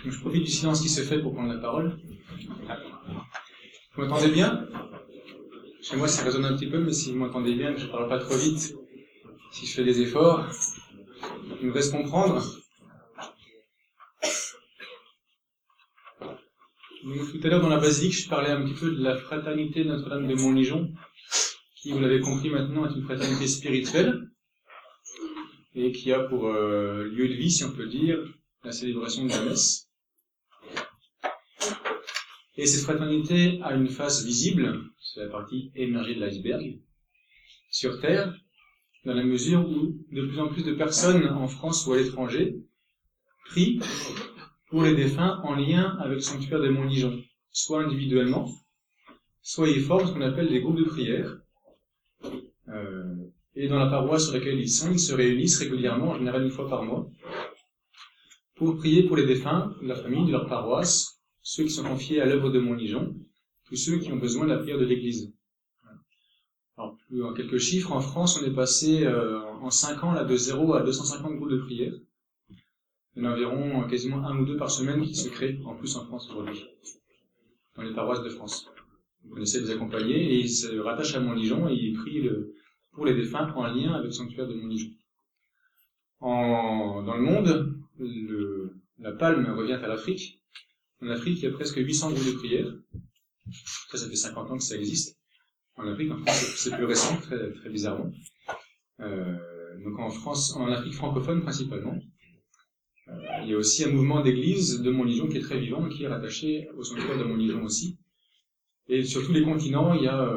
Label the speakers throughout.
Speaker 1: Donc, je profite du silence qui se fait pour prendre la parole. Vous m'entendez bien? Chez moi, ça résonne un petit peu, mais si vous m'entendez bien, que je parle pas trop vite, si je fais des efforts, il me reste comprendre. Donc, tout à l'heure, dans la basilique, je parlais un petit peu de la fraternité de Notre-Dame de Montligeon, qui, vous l'avez compris maintenant, est une fraternité spirituelle, et qui a pour lieu de vie, si on peut dire, la célébration de la messe. Et cette fraternité a une face visible, c'est la partie émergée de l'iceberg, sur Terre, dans la mesure où de plus en plus de personnes en France ou à l'étranger prient pour les défunts en lien avec le sanctuaire de Montligeon, soit individuellement, soit ils forment ce qu'on appelle des groupes de prière. Et dans la paroisse sur laquelle ils sont, ils se réunissent régulièrement, en général une fois par mois, pour prier pour les défunts de la famille, de leur paroisse, ceux qui sont confiés à l'œuvre de Montligeon, tous ceux qui ont besoin de la prière de l'Église. Alors, en quelques chiffres, en France, on est passé en 5 ans là, de 0 à 250 groupes de prière. Il y en a environ quasiment 1 ou 2 par semaine qui se créent, en plus en France aujourd'hui, dans les paroisses de France. Donc on essaie de les accompagner et ils se rattachent à Montligeon et ils prient pour les défunts en lien avec le sanctuaire de Montligeon. Dans le monde, la palme revient à l'Afrique. En Afrique, il y a presque 800 groupes de prière. Ça fait 50 ans que ça existe. En Afrique, en France, c'est plus récent, très, très bizarrement. Donc en Afrique francophone principalement. Il y a aussi un mouvement d'église de Montligeon qui est très vivant et qui est rattaché au sanctuaire de Montligeon aussi. Et sur tous les continents, il y a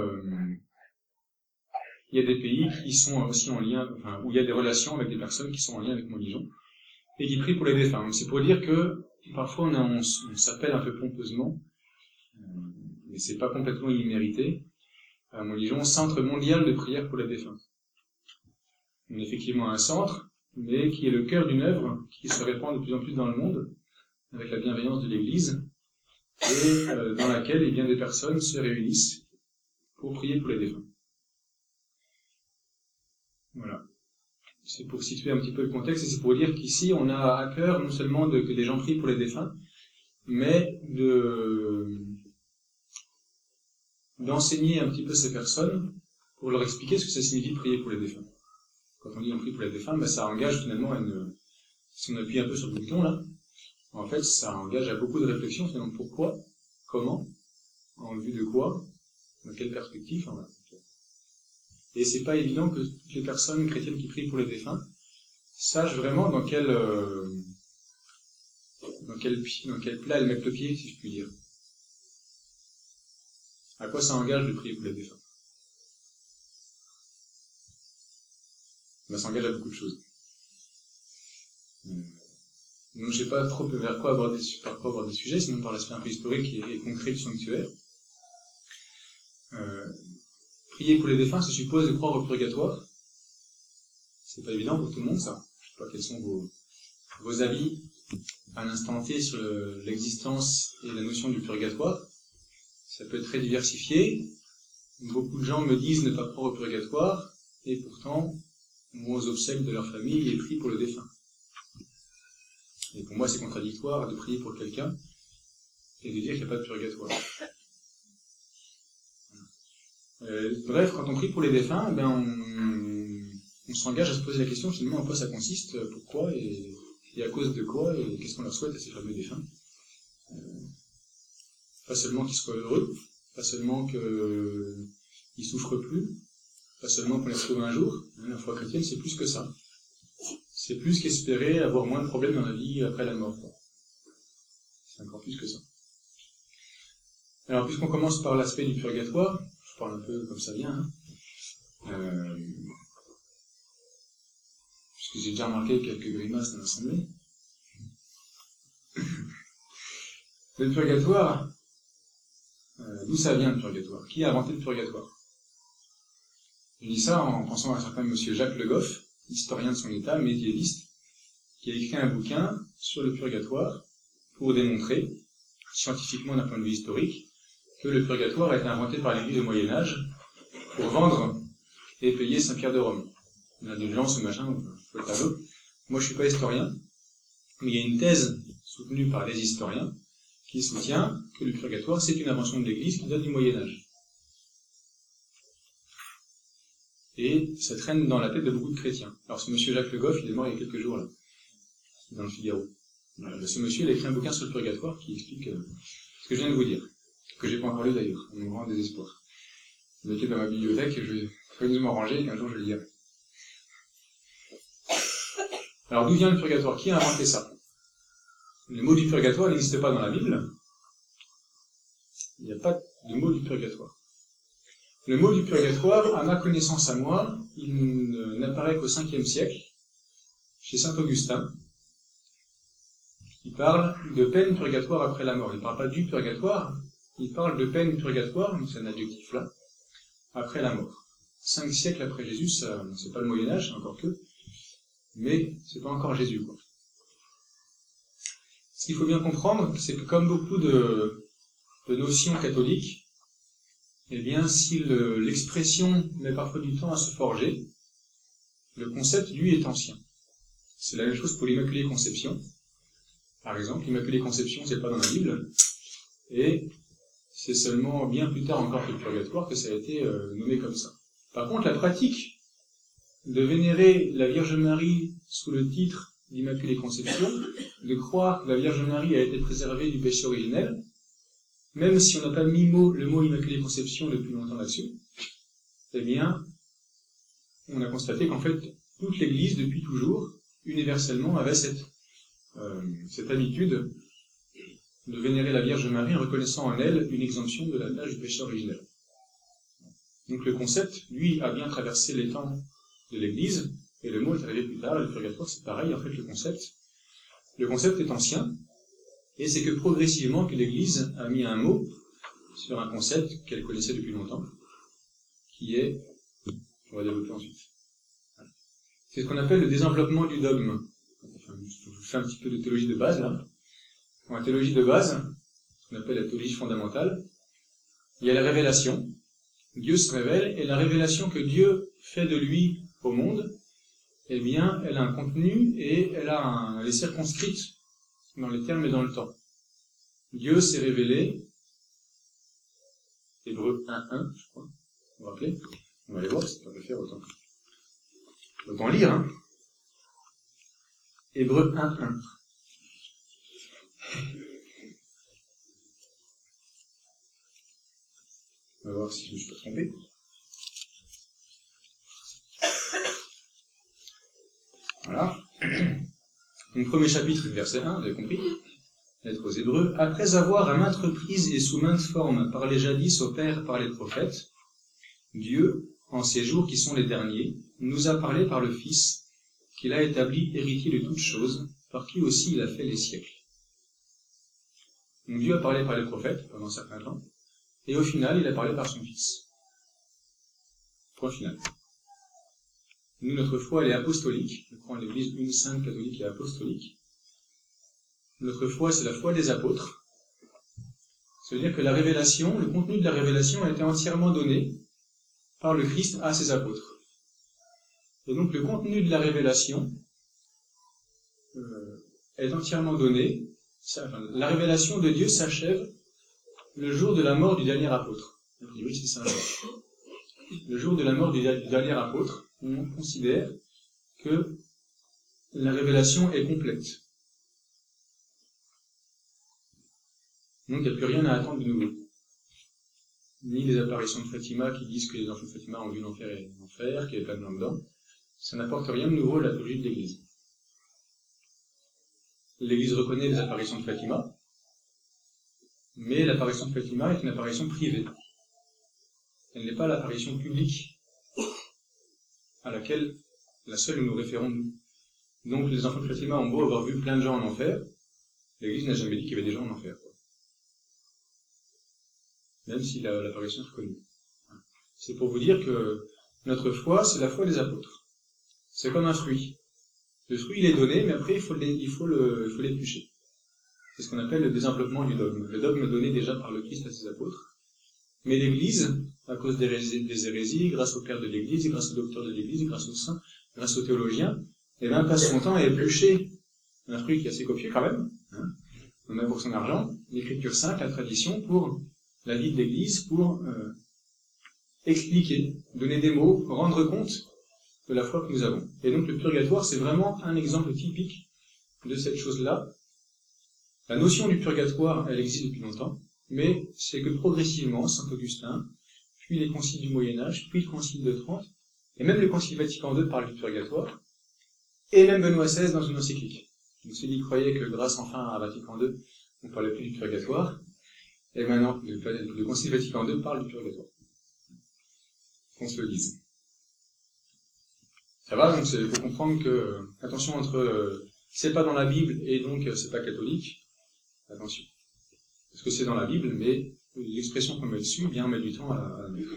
Speaker 1: des pays qui sont aussi en lien, où il y a des relations avec des personnes qui sont en lien avec Montligeon et qui prient pour les défunts. Donc c'est pour dire que parfois on s'appelle un peu pompeusement, mais c'est pas complètement immérité, à Montligeon, Centre mondial de prière pour les défunts. On a effectivement un centre, mais qui est le cœur d'une œuvre qui se répand de plus en plus dans le monde, avec la bienveillance de l'Église, et dans laquelle des personnes se réunissent pour prier pour les défunts. Voilà. C'est pour situer un petit peu le contexte, et c'est pour dire qu'ici, on a à cœur non seulement que des gens prient pour les défunts, mais d'enseigner un petit peu ces personnes pour leur expliquer ce que ça signifie prier pour les défunts. Quand on dit on prie pour les défunts, ça engage finalement si on appuie un peu sur le bouton là, en fait, ça engage à beaucoup de réflexions finalement. Pourquoi? Comment? En vue de quoi? Dans quelle perspective? Voilà. Et c'est pas évident que toutes les personnes chrétiennes qui prient pour les défunts sachent vraiment dans quel plat elles mettent le pied, si je puis dire. À quoi ça engage de prier pour les défunts? Ça engage à beaucoup de choses. Donc je sais pas trop par quoi aborder des sujets, sinon par l'aspect un peu historique et concret du sanctuaire. Prier pour les défunts, ça suppose de croire au purgatoire. C'est pas évident pour tout le monde, ça. Je sais pas quels sont vos avis à l'instant T sur l'existence et la notion du purgatoire. Ça peut être très diversifié. Beaucoup de gens me disent ne pas croire au purgatoire, et pourtant, vont aux obsèques de leur famille et prient pour le défunt. Et pour moi, c'est contradictoire de prier pour quelqu'un et de dire qu'il n'y a pas de purgatoire. Bref, quand on prie pour les défunts, on s'engage à se poser la question finalement en quoi ça consiste, pourquoi et à cause de quoi et qu'est-ce qu'on leur souhaite à ces fameux défunts. Pas seulement qu'ils soient heureux, pas seulement qu'ils souffrent plus, pas seulement qu'on les retrouve un jour. La foi chrétienne, c'est plus que ça. C'est plus qu'espérer avoir moins de problèmes dans la vie après la mort. C'est encore plus que ça. Alors, puisqu'on commence par l'aspect du purgatoire, je parle un peu comme ça vient, puisque j'ai déjà remarqué quelques grimaces dans l'assemblée. Le purgatoire, d'où ça vient le purgatoire? Qui a inventé le purgatoire? Je dis ça en pensant à un certain monsieur Jacques Le Goff, historien de son état, médiéviste, qui a écrit un bouquin sur le purgatoire pour démontrer, scientifiquement d'un point de vue historique, que le purgatoire a été inventé par l'Église au Moyen-Âge pour vendre et payer Saint-Pierre de Rome. L'indulgence ou machin, faut le tableau. Moi, je suis pas historien, mais il y a une thèse soutenu par des historiens, qui soutient que le purgatoire, c'est une invention de l'Église qui date du Moyen-Âge. Et ça traîne dans la tête de beaucoup de chrétiens. Alors ce monsieur Jacques Le Goff, il est mort il y a quelques jours, là, dans le Figaro. Ce monsieur, il a écrit un bouquin sur le purgatoire qui explique ce que je viens de vous dire, que j'ai pas encore lu d'ailleurs, à mon grand désespoir. Il était dans ma bibliothèque et je vais soigneusement ranger et qu'un jour je le lirai. Alors d'où vient le purgatoire? Qui a inventé ça? Le mot du purgatoire n'existe pas dans la Bible. Il n'y a pas de mot du purgatoire. Le mot du purgatoire, à ma connaissance à moi, il n'apparaît qu'au 5e siècle, chez saint Augustin. Il parle de peine purgatoire après la mort. Il ne parle pas du purgatoire, il parle de peine purgatoire, donc c'est un adjectif là, après la mort. 5 siècles après Jésus, ça, c'est pas le Moyen-Âge, encore que, mais c'est pas encore Jésus, quoi. Ce qu'il faut bien comprendre, c'est que comme beaucoup de notions catholiques, eh bien, si l'expression met parfois du temps à se forger, le concept, lui, est ancien. C'est la même chose pour l'Immaculée Conception. Par exemple, l'Immaculée Conception, c'est pas dans la Bible, et c'est seulement bien plus tard encore que le purgatoire que ça a été nommé comme ça. Par contre, la pratique de vénérer la Vierge Marie sous le titre d'Immaculée Conception, de croire que la Vierge Marie a été préservée du péché originel, même si on n'a pas mis le mot Immaculée Conception depuis longtemps là-dessus, eh bien, on a constaté qu'en fait, toute l'Église, depuis toujours, universellement, avait cette habitude de vénérer la Vierge Marie en reconnaissant en elle une exemption de la tâche du péché originel. Donc le concept, lui, a bien traversé les temps de l'Église, et le mot est arrivé plus tard, et le purgatoire, c'est pareil, en fait, le concept est ancien, et c'est que progressivement que l'Église a mis un mot sur un concept qu'elle connaissait depuis longtemps, qui est, on va développer ensuite. C'est ce qu'on appelle le désenveloppement du dogme. Enfin, je fais un petit peu de théologie de base, là. Dans la théologie de base, ce qu'on appelle la théologie fondamentale, il y a la révélation. Dieu se révèle, et la révélation que Dieu fait de lui au monde, eh bien, elle a un contenu, et elle est circonscrite dans les termes et dans le temps. Dieu s'est révélé, Hébreux 1.1, je crois, vous vous rappelez? On va aller voir, c'est pas le faire autant lire, hein. Hébreux 1.1. On va voir si je me suis pas trompé. Voilà. Donc, premier chapitre, verset 1, vous avez compris. Lettre aux Hébreux. Après avoir à maintes reprises et sous maintes formes parlé jadis au Père par les prophètes, Dieu, en ces jours qui sont les derniers, nous a parlé par le Fils, qu'il a établi héritier de toutes choses, par qui aussi il a fait les siècles. Donc Dieu a parlé par les prophètes pendant un certain temps, et au final, il a parlé par son Fils. Point final. Nous, notre foi, elle est apostolique. Je crois en l'Église une sainte catholique et apostolique. Notre foi, c'est la foi des apôtres. Ça veut dire que la révélation, le contenu de la révélation a été entièrement donné par le Christ à ses apôtres. Et donc, le contenu de la révélation est entièrement donné. La révélation de Dieu s'achève le jour de la mort du dernier apôtre. A priori, c'est ça. Le jour de la mort du dernier apôtre, on considère que la révélation est complète. Donc il n'y a plus rien à attendre de nouveau. Ni les apparitions de Fatima qui disent que les enfants de Fatima ont vu l'enfer et l'enfer, qu'il y avait plein de gens dedans. Ça n'apporte rien de nouveau à la théologie de l'Église. L'Église reconnaît les apparitions de Fatima, mais l'apparition de Fatima est une apparition privée. Elle n'est pas l'apparition publique à laquelle la seule où nous référons nous. Donc les enfants de Fatima ont beau avoir vu plein de gens en enfer, l'Église n'a jamais dit qu'il y avait des gens en enfer. Même si l'apparition est reconnue. C'est pour vous dire que notre foi, c'est la foi des apôtres. C'est comme un fruit. Le fruit, il est donné, mais après, il faut l'éplucher. C'est ce qu'on appelle le désenveloppement du dogme. Le dogme est donné déjà par le Christ à ses apôtres. Mais l'Église, à cause des hérésies, grâce au Père de l'Église, grâce au docteur de l'Église, grâce aux saints, grâce aux théologiens, passe son temps à éplucher un fruit qui est assez copieux quand même, on a pour son argent l'écriture sainte, la tradition, pour la vie de l'Église, pour expliquer, donner des mots, rendre compte de la foi que nous avons. Et donc le purgatoire, c'est vraiment un exemple typique de cette chose-là. La notion du purgatoire, elle existe depuis longtemps, mais c'est que progressivement, Saint Augustin, puis les conciles du Moyen-Âge, puis le concile de Trente, et même le concile Vatican II parle du purgatoire, et même Benoît XVI dans une encyclique. Donc celui qui croyait que grâce enfin à Vatican II, on ne parlait plus du purgatoire, et maintenant le concile Vatican II parle du purgatoire. Qu'on se le dise. Ça va, donc il faut comprendre que, attention entre c'est pas dans la Bible et donc c'est pas catholique, attention. Parce que c'est dans la Bible, mais l'expression qu'on met dessus, bien mettre du temps à la mettre.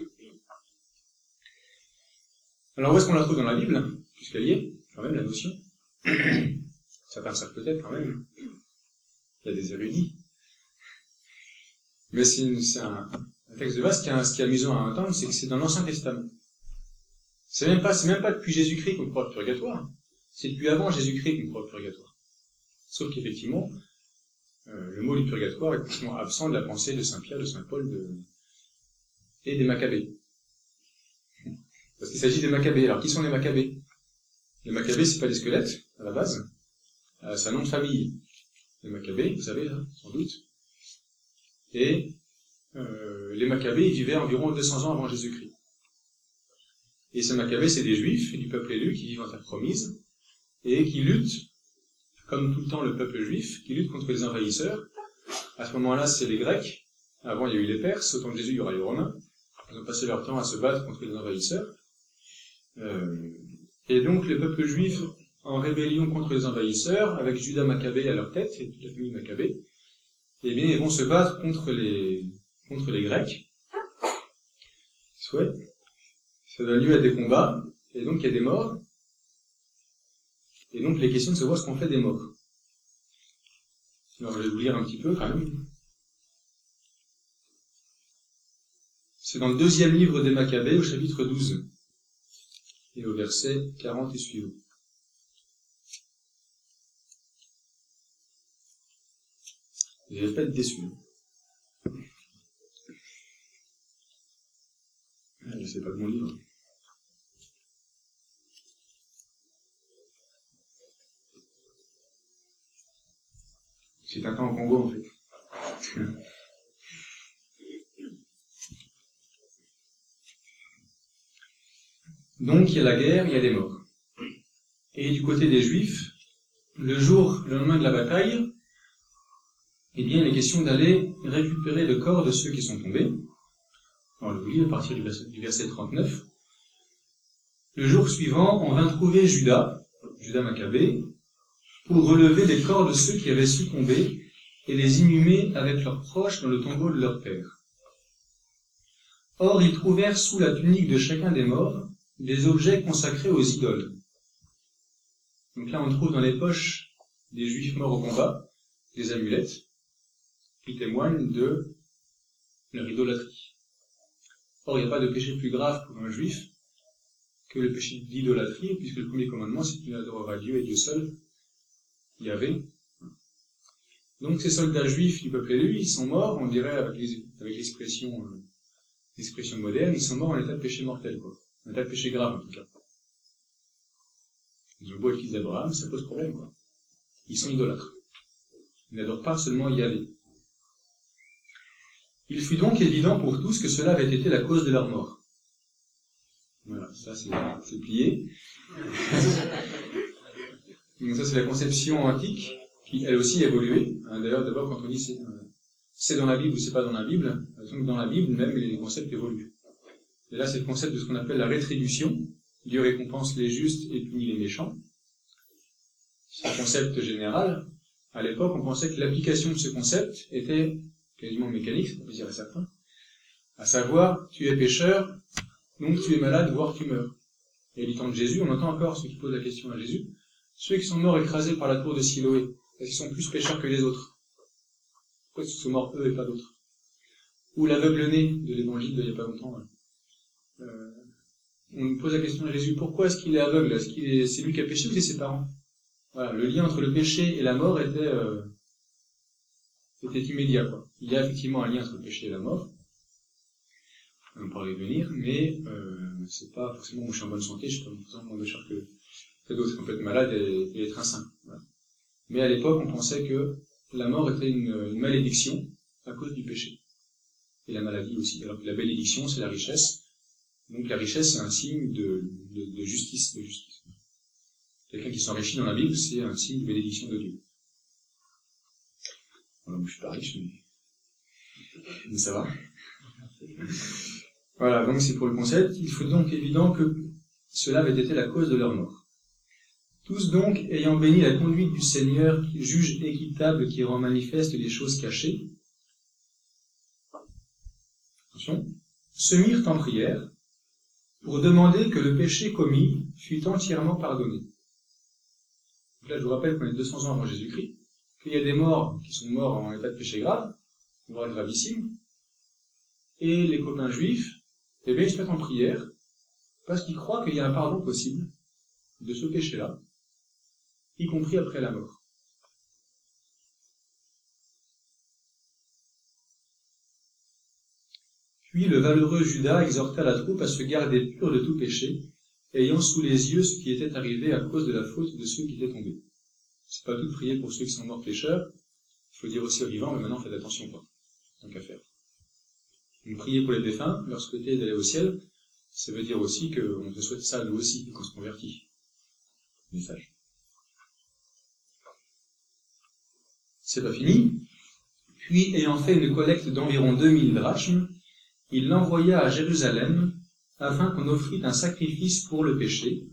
Speaker 1: Alors où est-ce qu'on la trouve dans la Bible? Puisqu'elle y est, quand même, la notion. Certains savent peut-être quand même. Il y a des érudits. Mais c'est un texte de base qui est amusant à entendre, c'est que c'est dans l'Ancien Testament. C'est même pas depuis Jésus-Christ qu'on croit au purgatoire. C'est depuis avant Jésus-Christ qu'on croit au purgatoire. Sauf qu'effectivement, le mot du purgatoire est complètement absent de la pensée de Saint Pierre, de Saint Paul et des Maccabées. Parce qu'il s'agit des Maccabées. Alors qui sont les Maccabées? Les Maccabées, c'est pas des squelettes, à la base. C'est un nom de famille. Les Maccabées, vous savez, là, sans doute. Et les Maccabées, ils vivaient environ 200 ans avant Jésus-Christ. Et ces Maccabées, c'est des Juifs du peuple élu qui vivent en terre promise et qui luttent, comme tout le temps le peuple juif, qui lutte contre les envahisseurs. À ce moment-là, c'est les Grecs. Avant, il y a eu les Perses. Au temps de Jésus, il y aura les Romains. Ils ont passé leur temps à se battre contre les envahisseurs. Et donc, le peuple juif, en rébellion contre les envahisseurs, avec Judas Maccabée à leur tête, et toute la famille Maccabée, eh bien, ils vont se battre contre les Grecs. Souhait. Ça donne lieu à des combats, et donc il y a des morts. Et donc, les questions de savoir ce qu'on fait des morts. Alors, je vais vous lire un petit peu, quand même. C'est dans le 2e livre des Maccabées, au chapitre 12, et au verset 40 et suivant. Vous n'allez pas être déçus. C'est pas le bon livre. C'est un temps au Congo, en fait. Donc, il y a la guerre, il y a des morts. Et du côté des Juifs, le lendemain de la bataille, eh bien, il est question d'aller récupérer le corps de ceux qui sont tombés. Alors, je vous lis à partir du verset 39. Le jour suivant, on vint trouver Judas Maccabée, pour relever les corps de ceux qui avaient succombé et les inhumer avec leurs proches dans le tombeau de leur père. Or, ils trouvèrent sous la tunique de chacun des morts des objets consacrés aux idoles. Donc là, on trouve dans les poches des Juifs morts au combat des amulettes qui témoignent de leur idolâtrie. Or, il n'y a pas de péché plus grave pour un Juif que le péché d'idolâtrie, puisque le premier commandement, c'est qu'il adorera Dieu et Dieu seul, Yahvé. Donc ces soldats juifs du peuple élu, ils sont morts, on dirait avec l'expression moderne, ils sont morts en état de péché mortel, quoi. En état de péché grave, en tout cas. Ils ont beau être fils d'Abraham, ça pose problème, quoi. Ils sont idolâtres. Ils n'adorent pas seulement Yahvé. Il fut donc évident pour tous que cela avait été la cause de leur mort. Voilà, ça c'est plié. Donc ça c'est la conception antique, qui elle aussi évolué. D'ailleurs, d'abord quand on dit c'est dans la Bible ou c'est pas dans la Bible, donc dans la Bible même les concepts évoluent. Et là c'est le concept de ce qu'on appelle la rétribution. Dieu récompense les justes et punit les méchants. C'est un concept général. À l'époque, on pensait que l'application de ce concept était quasiment mécanique, ça peut dire à certains. À savoir, tu es pécheur, donc tu es malade, voire tu meurs. Et du temps de Jésus, on entend encore ceux qui posent la question à Jésus, ceux qui sont morts écrasés par la tour de Siloé, parce qu'ils sont plus pécheurs que les autres. Pourquoi ils sont morts eux et pas d'autres? Ou l'aveugle-né de l'évangile d'il y a pas longtemps. On nous pose la question à Jésus, pourquoi est-ce qu'il est aveugle? Est-ce c'est lui qui a péché ou c'est ses parents? Voilà, le lien entre le péché et la mort était était immédiat, quoi. Il y a effectivement un lien entre le péché et la mort. On pourra y venir, mais c'est pas forcément où je suis en bonne santé, je suis pas forcément moins cher que d'autres, qu'on peut être malade et être un saint. Voilà. Mais à l'époque, on pensait que la mort était une malédiction à cause du péché. Et la maladie aussi. Alors que la bénédiction, c'est la richesse. Donc la richesse, c'est un signe de justice, Quelqu'un qui s'enrichit dans la Bible, c'est un signe de bénédiction de Dieu. Voilà, moi, je suis pas riche, mais ça va. Voilà, donc c'est pour le concept. Il faut donc évident que cela avait été la cause de leur mort. Tous donc, ayant béni la conduite du Seigneur, qui juge équitable, qui rend manifeste les choses cachées, attention, se mirent en prière pour demander que le péché commis fût entièrement pardonné. Donc là, je vous rappelle qu'on est 200 ans avant Jésus-Christ, qu'il y a des morts qui sont morts en état de péché grave, voire gravissime, et les copains juifs, eh bien, ils se mettent en prière parce qu'ils croient qu'il y a un pardon possible de ce péché-là, y compris après la mort. Puis le valeureux Judas exhorta la troupe à se garder pur de tout péché, ayant sous les yeux ce qui était arrivé à cause de la faute de ceux qui étaient tombés. C'est pas tout de prier pour ceux qui sont morts pécheurs, il faut dire aussi aux vivants, mais maintenant faites attention, quoi, tant qu'à faire. Donc prier pour les défunts, leur souhaiter d'aller au ciel, ça veut dire aussi qu'on se souhaite ça nous aussi, qu'on se convertit. Message. C'est pas fini. Puis, ayant fait une collecte d'environ 2000 drachmes, il l'envoya à Jérusalem, afin qu'on offrît un sacrifice pour le péché,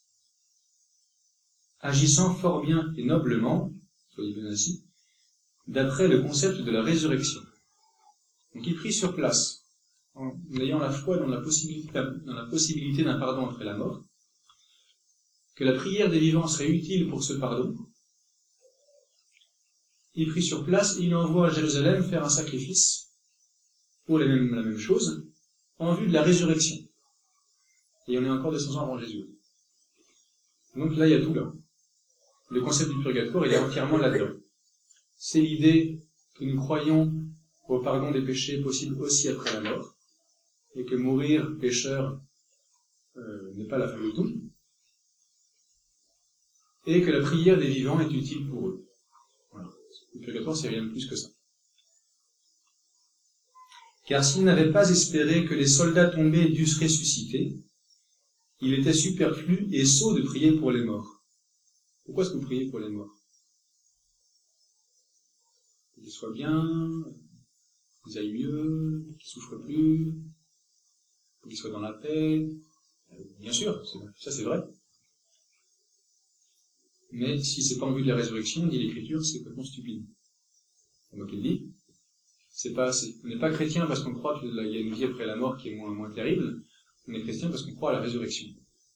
Speaker 1: agissant fort bien et noblement, soyez bien ainsi, d'après le concept de la résurrection. Donc il prit sur place, en ayant la foi dans la possibilité d'un pardon après la mort, que la prière des vivants serait utile pour ce pardon. Il prit sur place et il envoie à Jérusalem faire un sacrifice pour la même chose, en vue de la résurrection. Et on est encore 200 ans avant Jésus. Donc là, il y a tout là. Le concept du purgatoire, il est entièrement là-dedans. C'est l'idée que nous croyons au pardon des péchés possible aussi après la mort, et que mourir pécheur n'est pas la fin de tout, et que la prière des vivants est utile pour eux. Voilà. Le purgatoire, c'est rien de plus que ça. Car s'ils n'avaient pas espéré que les soldats tombés dussent ressusciter, il était superflu et sot de prier pour les morts. Pourquoi est-ce que vous priez pour les morts? Qu'ils soient bien, qu'ils aillent mieux, qu'ils souffrent plus, qu'ils soient dans la paix. Bien sûr, ça c'est vrai. Mais si c'est pas en vue de la résurrection, dit l'Écriture, c'est complètement stupide. C'est moi qui le dis. C'est pas assez. On n'est pas chrétien parce qu'on croit qu'il y a une vie après la mort qui est moins terrible. On est chrétien parce qu'on croit à la résurrection.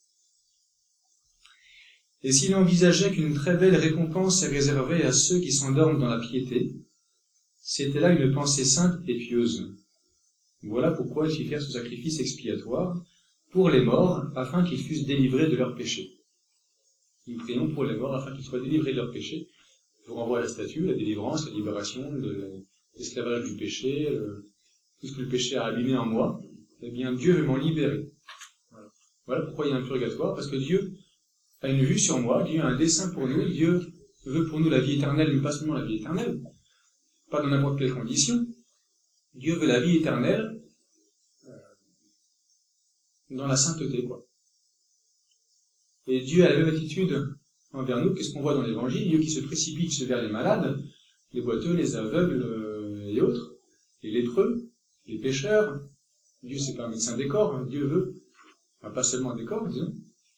Speaker 1: Et s'il envisageait qu'une très belle récompense est réservée à ceux qui s'endorment dans la piété, c'était là une pensée sainte et pieuse. Voilà pourquoi il fit faire ce sacrifice expiatoire pour les morts, afin qu'ils fussent délivrés de leurs péchés. Nous prions pour les morts afin qu'ils soient délivrés de leurs péchés. Je vous renvoie à la statue, la délivrance, la libération, l'esclavage du péché, tout ce que le péché a abîmé en moi. Eh bien, Dieu veut m'en libérer. Voilà pourquoi il y a un purgatoire, parce que Dieu a une vue sur moi, Dieu a un dessein pour nous, Dieu veut pour nous la vie éternelle, mais pas seulement la vie éternelle, pas dans n'importe quelle condition. Dieu veut la vie éternelle dans la sainteté, quoi. Et Dieu a la même attitude envers nous qu'est-ce qu'on voit dans l'Évangile, Dieu qui se précipite vers les malades, les boiteux, les aveugles et autres, les lépreux, les pécheurs. Dieu c'est pas un médecin des corps, hein. Dieu veut, enfin, pas seulement des corps, disons.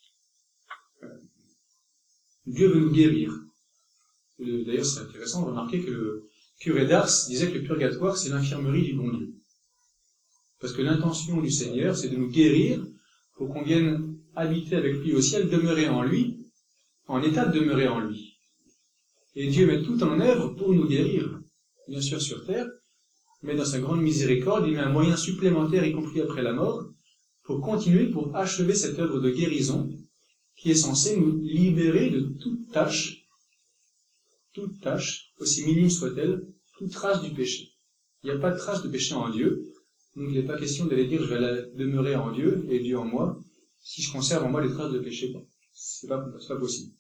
Speaker 1: Dieu veut nous guérir. D'ailleurs, c'est intéressant de remarquer que le curé d'Ars disait que le purgatoire, c'est l'infirmerie du bon Dieu. Parce que l'intention du Seigneur, c'est de nous guérir pour qu'on vienne habiter avec lui au ciel, demeurer en lui, en état de demeurer en lui. Et Dieu met tout en œuvre pour nous guérir, bien sûr sur terre, mais dans sa grande miséricorde, il met un moyen supplémentaire, y compris après la mort, pour continuer, pour achever cette œuvre de guérison, qui est censée nous libérer de toute tâche, aussi minime soit-elle, toute trace du péché. Il n'y a pas de trace de péché en Dieu, donc il n'est pas question d'aller dire je vais demeurer en Dieu et Dieu en moi, si je conserve en moi les traces de péché. C'est pas possible.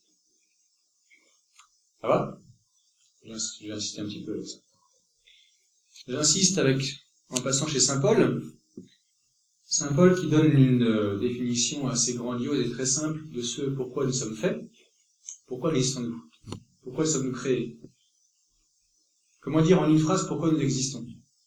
Speaker 1: Ça va? Je vais insister un petit peu avec ça. J'insiste en passant chez Saint Paul. Saint Paul qui donne une définition assez grandiose et très simple de ce pourquoi nous sommes faits. Pourquoi existons-nous? Pourquoi sommes-nous créés? Comment dire en une phrase pourquoi nous existons?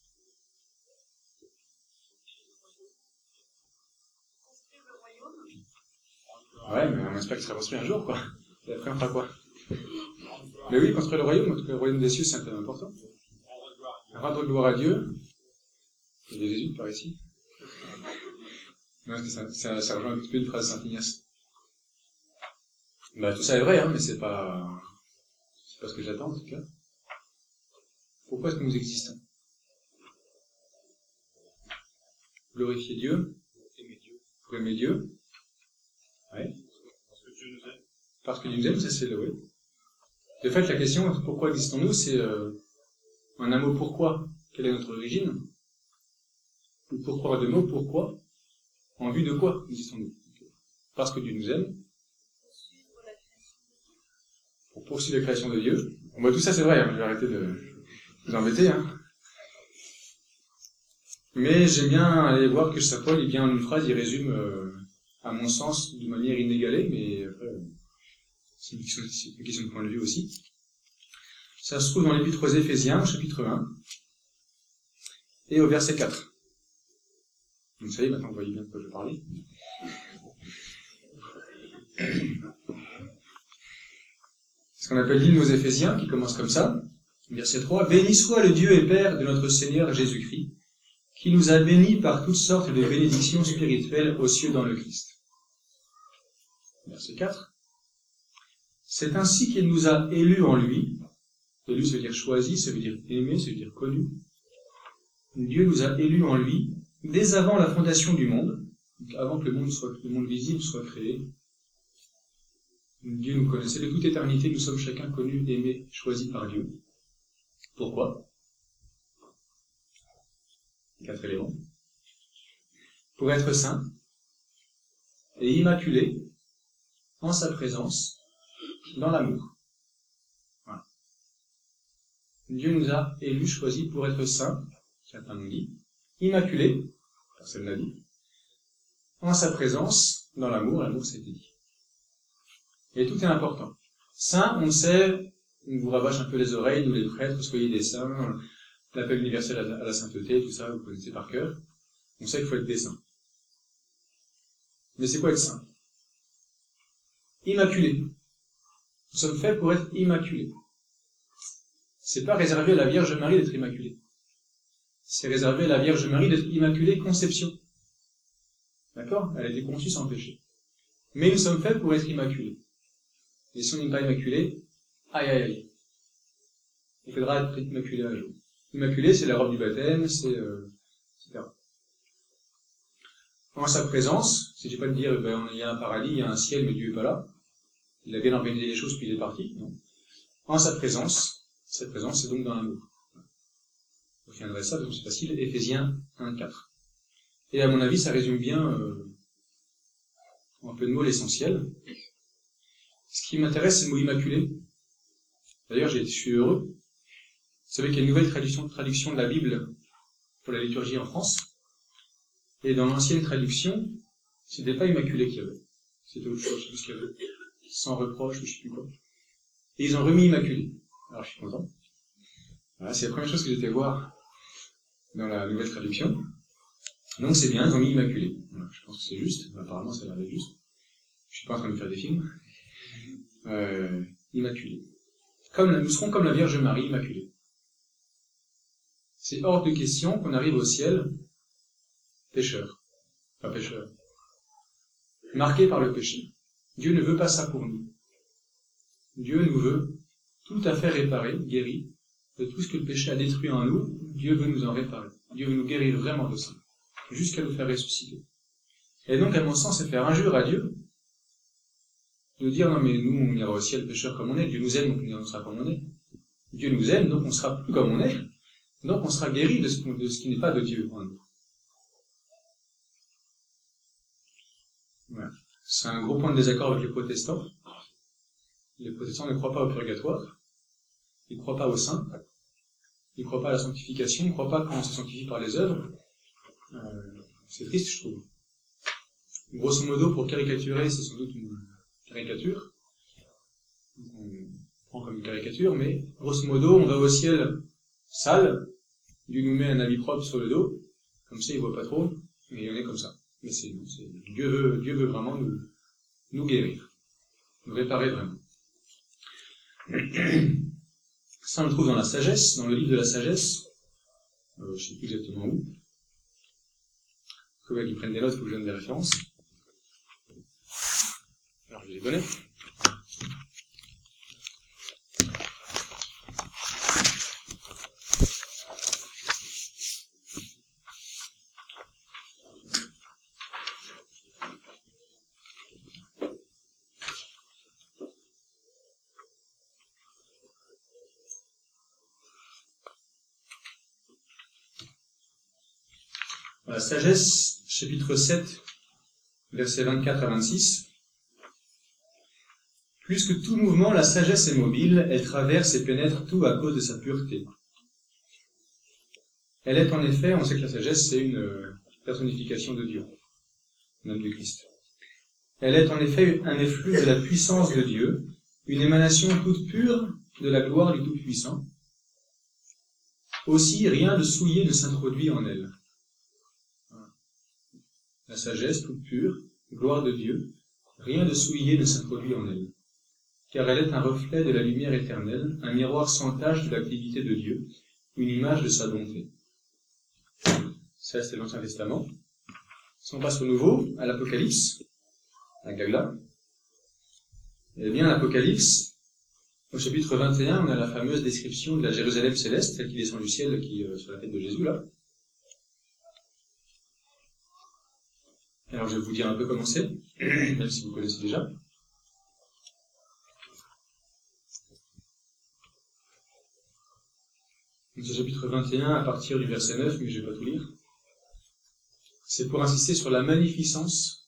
Speaker 1: Ouais, mais on espère qu'il sera construit un jour, quoi. Et après, on fera quoi? Mais oui, construire le royaume, en tout cas, le royaume des cieux, c'est un thème important. Rendre gloire à Dieu. Il y a des Jésus par ici. Non, ça rejoint un petit peu une phrase de Saint Ignace. Tout ça est vrai, hein, mais c'est pas ce que j'attends, en tout cas. Pourquoi est-ce que nous existons? Glorifier Dieu. Pour aimer Dieu. Ouais. Parce que Dieu nous aime, ça c'est le oui. De fait, la question, pourquoi existons-nous, c'est en un mot pourquoi. Quelle est notre origine? Ou pourquoi deux mots, pourquoi? En vue de quoi existons-nous? Parce que Dieu nous aime. Pour poursuivre la création de Dieu. Bon, tout ça c'est vrai, hein, je vais arrêter de vous embêter. Hein. Mais j'aime bien aller voir que Saint Paul, en une phrase, il résume, à mon sens, de manière inégalée, mais après, c'est une question de point de vue aussi. Ça se trouve dans l'Épître aux Éphésiens, au chapitre 1, et au verset 4. Donc ça y est, maintenant vous voyez bien de quoi je parlais. Ce qu'on appelle l'hymne aux Éphésiens, qui commence comme ça, verset 3, « Béni soit le Dieu et Père de notre Seigneur Jésus-Christ, qui nous a bénis par toutes sortes de bénédictions spirituelles aux cieux dans le Christ. » Verset 4, « C'est ainsi qu'il nous a élus en lui. » Élu, ça veut dire choisi, ça veut dire aimé, ça veut dire connu. Dieu nous a élus en lui, dès avant la fondation du monde, donc avant que le monde visible soit créé. Dieu nous connaissait de toute éternité, nous sommes chacun connus, aimés, choisis par Dieu. Pourquoi? 4 éléments. Pour être saints et immaculés en sa présence, dans l'amour. Voilà. Dieu nous a élus, choisis pour être saints, certains l'ont dit, immaculés, personne l'a dit, en sa présence, dans l'amour, l'amour c'était dit. Et tout est important. Saint, on le sait, on vous rabâche un peu les oreilles, nous les prêtres, soyez des saints, l'appel universel à la sainteté, tout ça, vous connaissez par cœur. On sait qu'il faut être des saints. Mais c'est quoi être saint? Immaculé. Nous sommes faits pour être immaculés. C'est pas réservé à la Vierge Marie d'être immaculée. C'est réservé à la Vierge Marie d'être immaculée conception. D'accord? Elle a été conçue sans péché. Mais nous sommes faits pour être immaculés. Et si on n'est pas immaculé, aïe aïe aïe. Il faudra être immaculé un jour. Immaculé, c'est la robe du baptême, c'est etc. En sa présence, si j'ai pas de dire, il y a un paradis, il y a un ciel, mais Dieu n'est pas là. Il a bien organisé les choses, puis il est parti. Non. En sa présence, cette présence, c'est donc dans l'amour. Je reviendrai ça, donc c'est facile. Éphésiens 1:4. Et à mon avis, ça résume bien, en peu de mots, l'essentiel. Ce qui m'intéresse, c'est le mot immaculé. D'ailleurs, je suis heureux. Vous savez qu'il y a une nouvelle traduction de la Bible pour la liturgie en France. Et dans l'ancienne traduction, c'était pas immaculé qu'il y avait. C'était autre chose, je sais plus ce qu'il y avait. Sans reproche, ou je sais plus quoi. Et ils ont remis immaculé. Alors, je suis content. Voilà, c'est la première chose que j'étais voir dans la nouvelle traduction. Donc, c'est bien, ils ont mis immaculé. Voilà, je pense que c'est juste. Apparemment, ça a l'air d'être juste. Je suis pas en train de faire des films. Immaculé. Nous serons comme la Vierge Marie, immaculée. C'est hors de question qu'on arrive au ciel pécheur. Pas pécheur. Marqué par le péché. Dieu ne veut pas ça pour nous. Dieu nous veut tout à fait réparer, guérir, de tout ce que le péché a détruit en nous. Dieu veut nous en réparer. Dieu veut nous guérir vraiment de ça. Jusqu'à nous faire ressusciter. Et donc, à mon sens, c'est faire injure à Dieu de dire, non mais nous, on ira au ciel pécheur comme on est. Dieu nous aime, donc on sera comme on est. Dieu nous aime, donc on sera plus comme on est. Donc on sera guéri de ce qui n'est pas de Dieu en nous. Voilà. C'est un gros point de désaccord avec les protestants. Les protestants ne croient pas au purgatoire, ils ne croient pas au saint, ils ne croient pas à la sanctification, ils ne croient pas qu'on se sanctifie par les œuvres. C'est triste, je trouve. Grosso modo, pour caricaturer, c'est sans doute une caricature. On prend comme une caricature, mais grosso modo, on va au ciel sale, Dieu nous met un habit propre sur le dos, comme ça il voit pas trop, et on est comme ça. Mais Dieu veut vraiment nous guérir, nous réparer vraiment. Ça on le trouve dans la sagesse, dans le livre de la sagesse, je sais plus exactement où. Faut qu'ils prennent des notes, il faut que je donne des références. Alors je les connais. La sagesse, chapitre 7, versets 24 à 26. Plus que tout mouvement, la sagesse est mobile, elle traverse et pénètre tout à cause de sa pureté. Elle est en effet, on sait que la sagesse c'est une personnification de Dieu, même du Christ. Elle est en effet un effluve de la puissance de Dieu, une émanation toute pure de la gloire du Tout-Puissant. Aussi, rien de souillé ne s'introduit en elle. La sagesse toute pure, gloire de Dieu, rien de souillé ne s'introduit en elle, car elle est un reflet de la lumière éternelle, un miroir sans tache de l'activité de Dieu, une image de sa bonté. Ça, c'est l'Ancien Testament. Si on passe au Nouveau, à l'Apocalypse, à Gagla, eh bien, l'Apocalypse, au chapitre 21, on a la fameuse description de la Jérusalem céleste, celle qui descend du ciel, qui est sur la tête de Jésus, là. Alors je vais vous dire un peu comment c'est, même si vous connaissez déjà. Donc, ce chapitre 21, à partir du verset 9, mais je ne vais pas tout lire, c'est pour insister sur la magnificence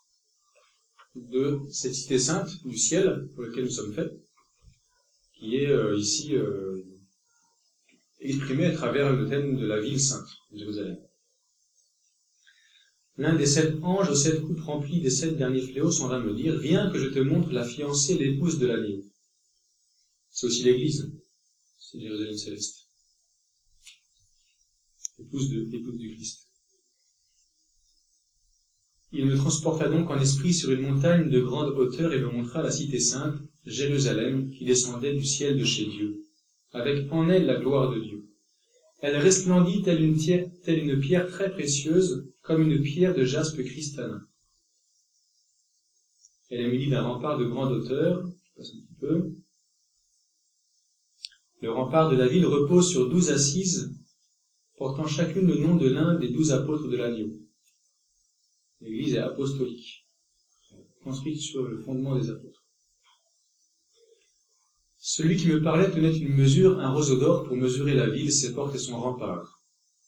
Speaker 1: de cette cité sainte du ciel pour laquelle nous sommes faits, qui est ici exprimée à travers le thème de la ville sainte de Jérusalem. L'un des 7 anges aux 7 coupes remplies des 7 derniers fléaux s'en va me dire, viens que je te montre la fiancée, l'épouse de l'agneau. C'est aussi l'église, c'est Jérusalem céleste. Épouse du Christ. Il me transporta donc en esprit sur une montagne de grande hauteur et me montra la cité sainte, Jérusalem, qui descendait du ciel de chez Dieu, avec en elle la gloire de Dieu. Elle resplendit telle une pierre très précieuse, comme une pierre de jaspe cristallin. Elle est munie d'un rempart de grande hauteur, je passe un petit peu. Le rempart de la ville repose sur 12 assises, portant chacune le nom de l'un des 12 apôtres de l'agneau. L'église est apostolique, construite sur le fondement des apôtres. Celui qui me parlait tenait une mesure, un roseau d'or pour mesurer la ville, ses portes et son rempart.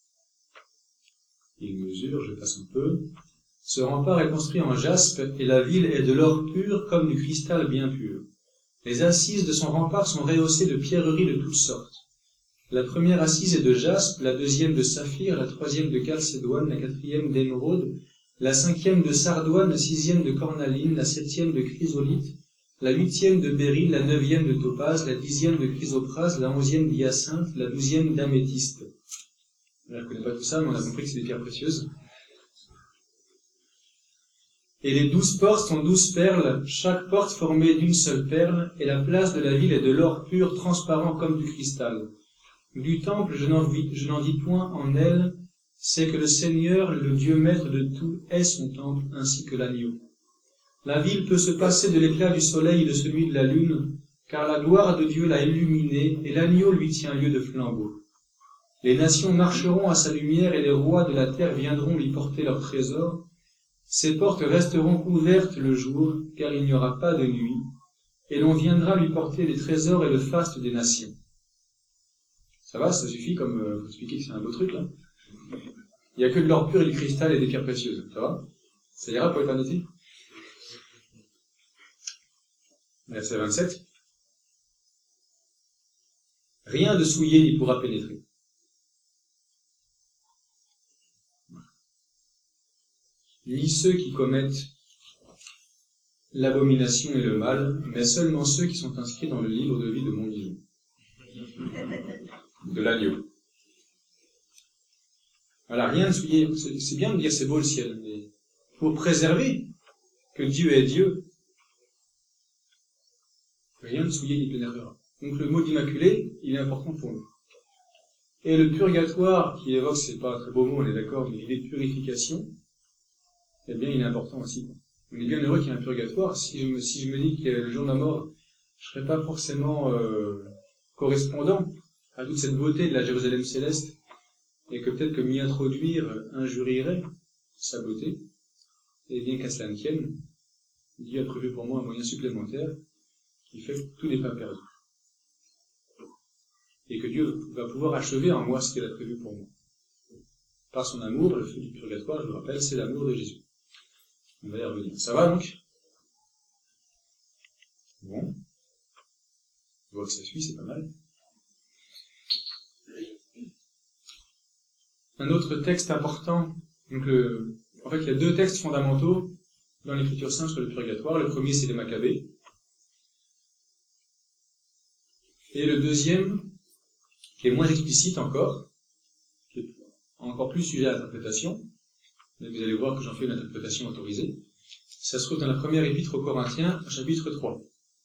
Speaker 1: Il mesure, je passe un peu. Ce rempart est construit en jaspe et la ville est de l'or pur comme du cristal bien pur. Les assises de son rempart sont rehaussées de pierreries de toutes sortes. La première assise est de jaspe, la deuxième de saphir, la troisième de chalcédoine, la quatrième d'émeraude, la cinquième de sardoine, la sixième de cornaline, la septième de chrysolite, la 8e de béryl, la 9e de topaze, la 10e de chrysoprase, la 11e d'hyacinthe, la 12e d'améthyste. Je ne connais pas tout ça, mais on a compris que c'est des pierres précieuses. Et les 12 portes sont 12 perles, chaque porte formée d'une seule perle, et la place de la ville est de l'or pur, transparent comme du cristal. Du temple, je n'en dis point en elle, c'est que le Seigneur, le Dieu maître de tout, est son temple, ainsi que l'agneau. La ville peut se passer de l'éclat du soleil et de celui de la lune, car la gloire de Dieu l'a illuminée, et l'agneau lui tient lieu de flambeau. Les nations marcheront à sa lumière, et les rois de la terre viendront lui porter leurs trésors. Ses portes resteront ouvertes le jour, car il n'y aura pas de nuit, et l'on viendra lui porter les trésors et le faste des nations. Ça va, ça suffit comme pour expliquer que c'est un beau truc, là. Il n'y a que de l'or pur et du cristal et des pierres précieuses. Ça va? Ça ira pour l'éternité? Verset 27. Rien de souillé n'y pourra pénétrer. Ni ceux qui commettent l'abomination et le mal, mais seulement ceux qui sont inscrits dans le livre de vie de mon Dieu. De l'agneau. Voilà, rien de souillé. C'est bien de dire c'est beau le ciel, mais pour préserver que Dieu est Dieu, rien de souillé n'y pénétrera. Donc le mot d'immaculé, il est important pour nous. Et le purgatoire, qui évoque, c'est pas un très beau mot, on est d'accord, mais l'idée de purification, eh bien il est important aussi. On est bien heureux qu'il y ait un purgatoire. Si je me dis que le jour de la mort, je serais pas forcément correspondant à toute cette beauté de la Jérusalem céleste, et que peut-être que m'y introduire injurierait sa beauté, et bien qu'à cela ne tienne, Dieu a prévu pour moi un moyen supplémentaire qui fait que tout n'est pas perdu. Et que Dieu va pouvoir achever en moi ce qu'il a prévu pour moi. Par son amour, le feu du purgatoire, je vous rappelle, c'est l'amour de Jésus. On va y revenir. Ça va donc? Bon. Je vois que ça suit, c'est pas mal. Un autre texte important, donc en fait il y a deux textes fondamentaux dans l'Écriture sainte sur le purgatoire. Le premier c'est les Maccabées. Et le deuxième, qui est moins explicite encore, qui est encore plus sujet à l'interprétation, mais vous allez voir que j'en fais une interprétation autorisée, ça se trouve dans la première épître aux Corinthiens, chapitre 3.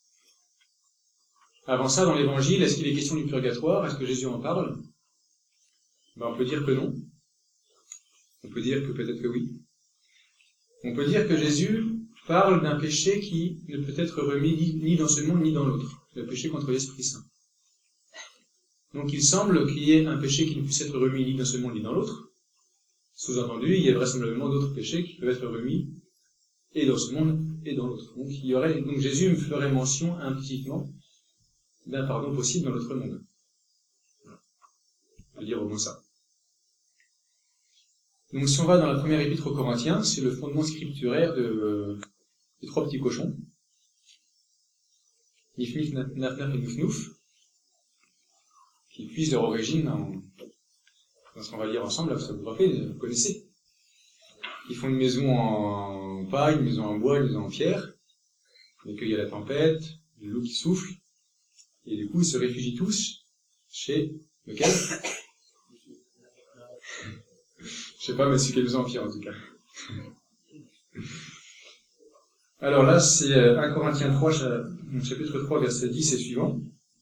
Speaker 1: Avant ça, dans l'Évangile, est-ce qu'il est question du purgatoire? Est-ce que Jésus en parle? On peut dire que non. On peut dire que peut-être que oui. On peut dire que Jésus parle d'un péché qui ne peut être remis ni dans ce monde ni dans l'autre, le péché contre l'Esprit Saint. Donc il semble qu'il y ait un péché qui ne puisse être remis ni dans ce monde ni dans l'autre. Sous-entendu, il y a vraisemblablement d'autres péchés qui peuvent être remis et dans ce monde et dans l'autre. Donc Jésus me ferait mention implicitement d'un pardon possible dans l'autre monde. On va dire au moins ça. Donc si on va dans la première épître aux Corinthiens, c'est le fondement scripturaire des trois petits cochons. Nif nif naf naf et nouf nouf, qui puisent leur origine dans ce qu'on va lire ensemble, là, ça vous rappelle, vous connaissez. Ils font une maison en paille, une maison en bois, une maison en pierre, et qu'il y a la tempête, le loup qui souffle, et du coup ils se réfugient tous chez lequel? Je sais pas, mais c'est quelle maison en pierre en tout cas. Alors là, c'est 1 Corinthiens 3, chapitre 3, verset 10 et suivant.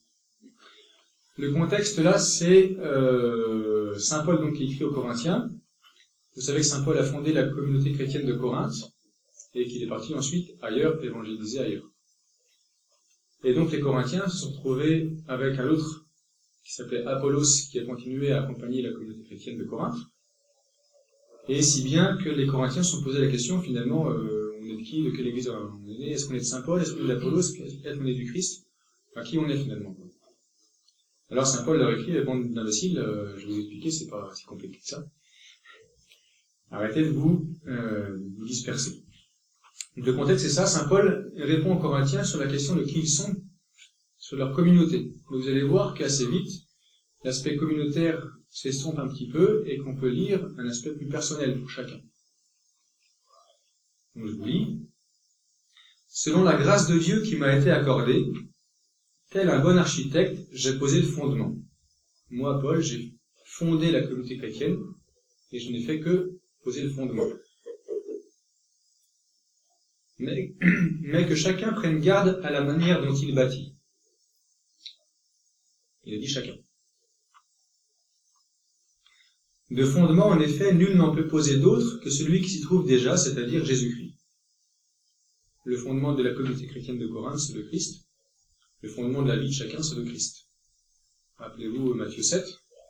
Speaker 1: Le contexte là, c'est Saint Paul donc qui écrit aux Corinthiens. Vous savez que Saint Paul a fondé la communauté chrétienne de Corinthe et qu'il est parti ensuite ailleurs, évangéliser ailleurs. Et donc les Corinthiens se sont retrouvés avec un autre qui s'appelait Apollos, qui a continué à accompagner la communauté chrétienne de Corinthe. Et si bien que les Corinthiens se sont posé la question finalement, on est de qui, de quelle église on est? Est-ce qu'on est de Saint Paul? Est-ce qu'on est d'Apollos? Est-ce qu'on est du Christ? Enfin, qui on est finalement? Alors Saint Paul leur écrit, bande d'imbéciles, je vais vous expliquer, c'est pas si compliqué que ça. Arrêtez de vous disperser. Donc le contexte c'est ça, Saint Paul répond aux Corinthiens sur la question de qui ils sont, sur leur communauté. Donc vous allez voir qu'assez vite, l'aspect communautaire s'estompe un petit peu et qu'on peut lire un aspect plus personnel pour chacun. Donc je vous lis. Selon la grâce de Dieu qui m'a été accordée, tel un bon architecte, j'ai posé le fondement. Moi, Paul, j'ai fondé la communauté chrétienne et je n'ai fait que poser le fondement. Mais que chacun prenne garde à la manière dont il bâtit. Il a dit chacun. De fondement, en effet, nul n'en peut poser d'autre que celui qui s'y trouve déjà, c'est-à-dire Jésus-Christ. Le fondement de la communauté chrétienne de Corinthe, c'est le Christ. Le fondement de la vie de chacun, c'est le Christ. Rappelez-vous Matthieu 7.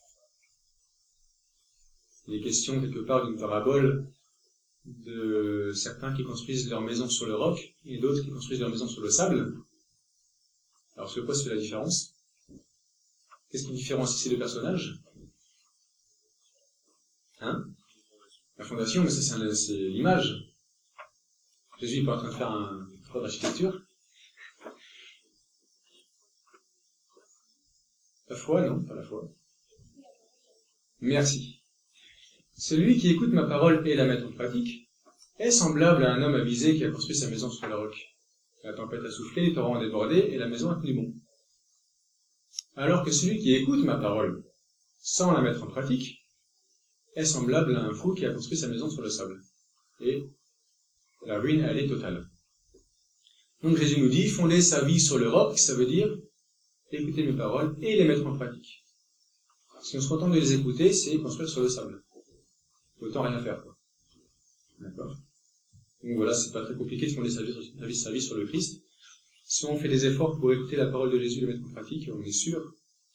Speaker 1: Il est question quelque part d'une parabole de certains qui construisent leur maison sur le roc et d'autres qui construisent leur maison sur le sable. Alors sur quoi se fait la différence? Qu'est-ce qui différencie ces deux personnages? Hein? La fondation, mais ça c'est l'image. Jésus n'est pas en train de faire un cours d'architecture. La foi, non, pas la foi. Merci. Celui qui écoute ma parole et la met en pratique est semblable à un homme avisé qui a construit sa maison sur la roc. La tempête a soufflé, les torrents ont débordé, et la maison a tenu bon. Alors que celui qui écoute ma parole, sans la mettre en pratique, est semblable à un fou qui a construit sa maison sur le sable. Et la ruine, elle est totale. Donc Jésus nous dit, fonder sa vie sur le roc, ça veut dire écouter mes paroles et les mettre en pratique. Si on se contente de les écouter, c'est construire sur le sable. Autant rien faire, quoi. D'accord? Donc voilà, c'est pas très compliqué de fonder sa vie sur le Christ. Si on fait des efforts pour écouter la parole de Jésus et les mettre en pratique, on est sûr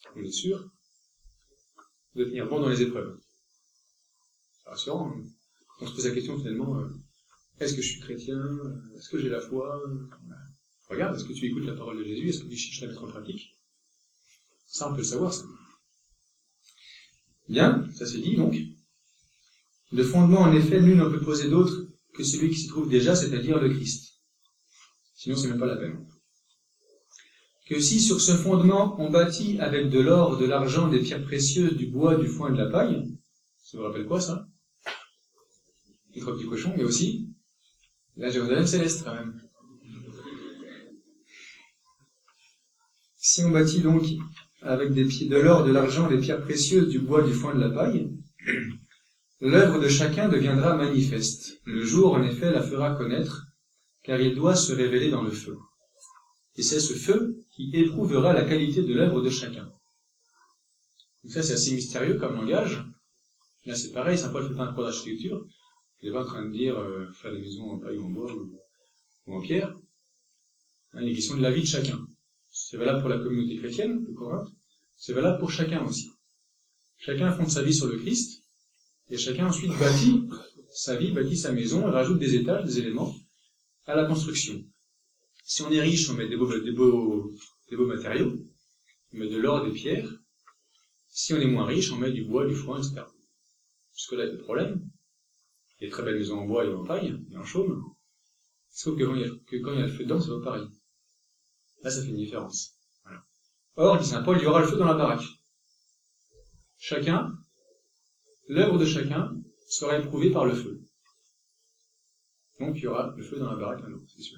Speaker 1: de tenir bon dans les épreuves. C'est rassurant. Hein. On se pose la question finalement, est-ce que je suis chrétien? Est-ce que j'ai la foi? Regarde, est-ce que tu écoutes la parole de Jésus? Est-ce que tu cherches à la mettre en pratique? Ça, on peut le savoir, ça. Bien, ça c'est dit donc. De fondement, en effet, nul n'en peut poser d'autre que celui qui s'y trouve déjà, c'est-à-dire le Christ. Sinon, c'est même pas la peine. Que si sur ce fondement, on bâtit avec de l'or, de l'argent, des pierres précieuses, du bois, du foin et de la paille, ça vous rappelle quoi, ça? Les crottes du cochon, mais aussi la Jérusalem céleste, quand même. Si on bâtit donc avec de l'or, de l'argent, des pierres précieuses, du bois, du foin et de la paille, l'œuvre de chacun deviendra manifeste. Le jour, en effet, la fera connaître, car il doit se révéler dans le feu. Et c'est ce feu qui éprouvera la qualité de l'œuvre de chacun. Donc ça, c'est assez mystérieux comme langage. Là, c'est pareil, Saint Paul ne fait pas un cours d'architecture. Il n'est pas en train de dire faire des maisons en paille ou en bois ou en pierre. Hein, il est question de la vie de chacun. C'est valable pour la communauté chrétienne de Corinthe. C'est valable pour chacun aussi. Chacun fonde sa vie sur le Christ. Et chacun ensuite bâtit sa vie, bâtit sa maison, et rajoute des étages, des éléments à la construction. Si on est riche, on met des beaux matériaux, on met de l'or, des pierres. Si on est moins riche, on met du bois, du foin, etc. Jusque-là, il y a pas de problème. Il y a de très belles maisons en bois et en paille, et en chaume. Sauf que quand il y a le feu dedans, c'est pas pareil. Là, ça fait une différence. Voilà. Or, dit Saint Paul, il y aura le feu dans la baraque. L'œuvre de chacun sera éprouvée par le feu. Donc, il y aura le feu dans la baraque, un autre, c'est sûr.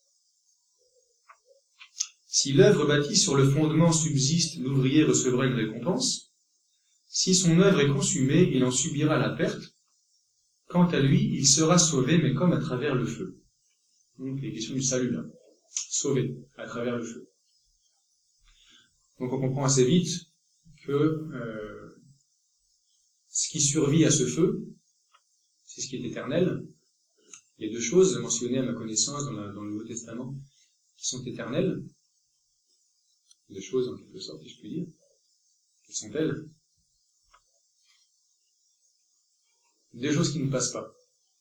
Speaker 1: Si l'œuvre bâtie sur le fondement subsiste, l'ouvrier recevra une récompense. Si son œuvre est consumée, il en subira la perte. Quant à lui, il sera sauvé, mais comme à travers le feu. Donc, les questions du salut, là. Sauvé, à travers le feu. Donc, on comprend assez vite que ce qui survit à ce feu, c'est ce qui est éternel. Il y a deux choses mentionnées à ma connaissance dans le Nouveau Testament qui sont éternelles. Deux choses, en quelque sorte, si je puis dire. Quelles sont-elles? Deux choses qui ne passent pas.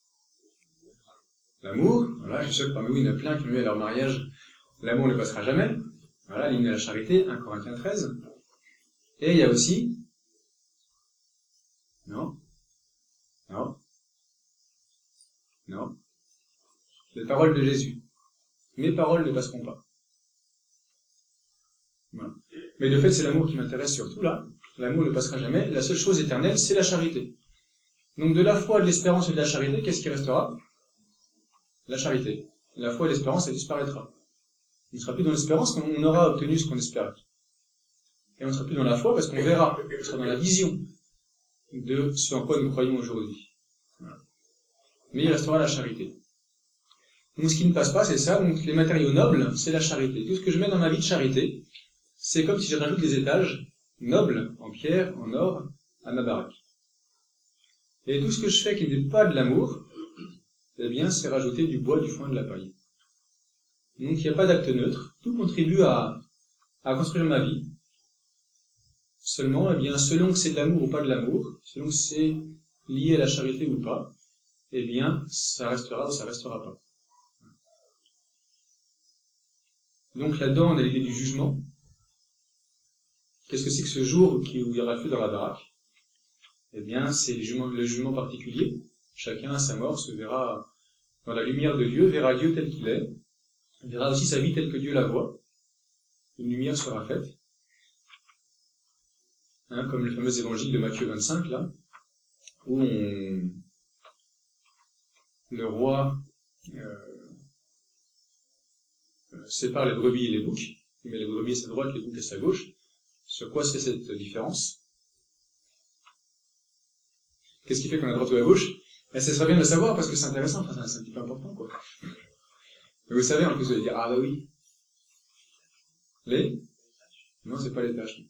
Speaker 1: L'amour, voilà, je sais que parmi vous, il y en a plein qui ont eu à leur mariage, l'amour ne passera jamais. Voilà, l'hymne à la charité, 1 Corinthiens 13. Et il y a aussi, les paroles de Jésus. Mes paroles ne passeront pas. Voilà. Mais de fait, c'est l'amour qui m'intéresse surtout là. L'amour ne passera jamais. La seule chose éternelle, c'est la charité. Donc de la foi, de l'espérance et de la charité, qu'est-ce qui restera? La charité. La foi et l'espérance, elle disparaîtra. On ne sera plus dans l'espérance quand on aura obtenu ce qu'on espérait. Et on ne sera plus dans la foi parce qu'on verra. On sera dans la vision de ce en quoi nous croyons aujourd'hui. Voilà. Mais il restera la charité. Donc ce qui ne passe pas, c'est ça. Donc les matériaux nobles, c'est la charité. Tout ce que je mets dans ma vie de charité, c'est comme si je rajoute des étages nobles, en pierre, en or, à ma baraque. Et tout ce que je fais qui n'est pas de l'amour, eh bien, c'est rajouter du bois, du foin, de la paille. Donc il n'y a pas d'acte neutre. Tout contribue à construire ma vie. Seulement, eh bien, selon que c'est de l'amour ou pas de l'amour, selon que c'est lié à la charité ou pas, eh bien, ça restera ou ça restera pas. Donc là-dedans, on a l'idée du jugement, Qu'est-ce que c'est que ce jour où il y aura le feu dans la baraque? Eh bien, c'est le jugement particulier. Chacun à sa mort se verra dans la lumière de Dieu, verra Dieu tel qu'il est, verra aussi sa vie telle que Dieu la voit. Une lumière sera faite. Comme le fameux évangile de Matthieu 25, là, où le roi sépare les brebis et les boucs. Il met les brebis à sa droite, les boucs à sa gauche. Sur quoi c'est cette différence? Qu'est-ce qui fait qu'on a droite ou à gauche? Et ça serait bien de le savoir parce que c'est intéressant, enfin, c'est un petit peu important, quoi. Mais vous savez, en plus, vous allez dire, ah bah oui. Non, c'est pas les tâches.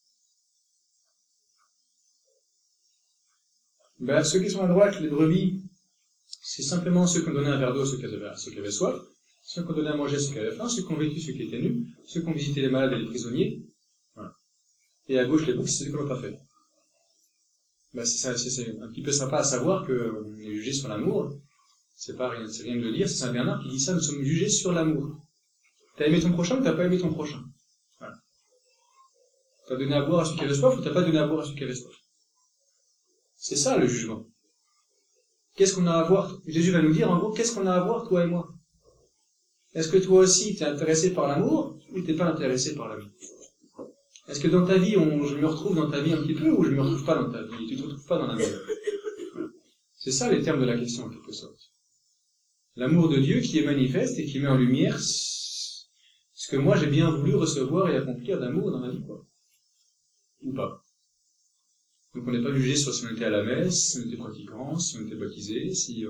Speaker 1: Ben, ceux qui sont à droite, les brebis, c'est simplement ceux qui ont donné un verre d'eau à ceux qui avaient soif, ceux qui ont donné à manger à ceux qui avaient faim, ceux qui ont vécu ceux qui étaient nus, ceux qui ont visité les malades et les prisonniers. Voilà. Et à gauche, les boucs, c'est ceux qui l'ont pas fait. Ben, c'est un petit peu sympa à savoir qu'on est jugé sur l'amour. C'est rien de le dire, c'est Saint Bernard qui dit ça, nous sommes jugés sur l'amour. T'as aimé ton prochain ou t'as pas aimé ton prochain? Voilà. T'as donné à boire à ceux qui avaient soif ou t'as pas donné à boire à ceux qui avaient soif? C'est ça le jugement. Qu'est-ce qu'on a à voir? Jésus va nous dire en gros, qu'est-ce qu'on a à voir, toi et moi? Est-ce que toi aussi t'es intéressé par l'amour ou t'es pas intéressé par l'amour? Est-ce que dans ta vie, je me retrouve dans ta vie un petit peu ou je me retrouve pas dans ta vie? Tu te retrouves pas dans la mienne? Voilà. C'est ça les termes de la question en quelque sorte. L'amour de Dieu qui est manifeste et qui met en lumière ce que moi j'ai bien voulu recevoir et accomplir d'amour dans ma vie, quoi. Ou pas. Donc on n'est pas jugé sur si on était à la messe, si on était pratiquant, si on était baptisé, si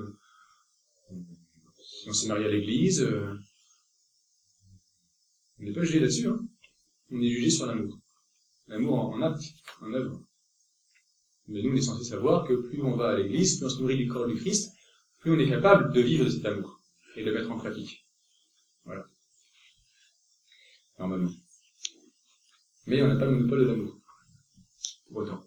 Speaker 1: on s'est marié à l'église. On n'est pas jugé là-dessus, hein. On est jugé sur l'amour. L'amour en acte, en œuvre. Mais nous, on est censé savoir que plus on va à l'église, plus on se nourrit du corps du Christ, plus on est capable de vivre de cet amour et de le mettre en pratique. Voilà. Normalement. Mais on n'a pas le monopole de l'amour. Pour autant.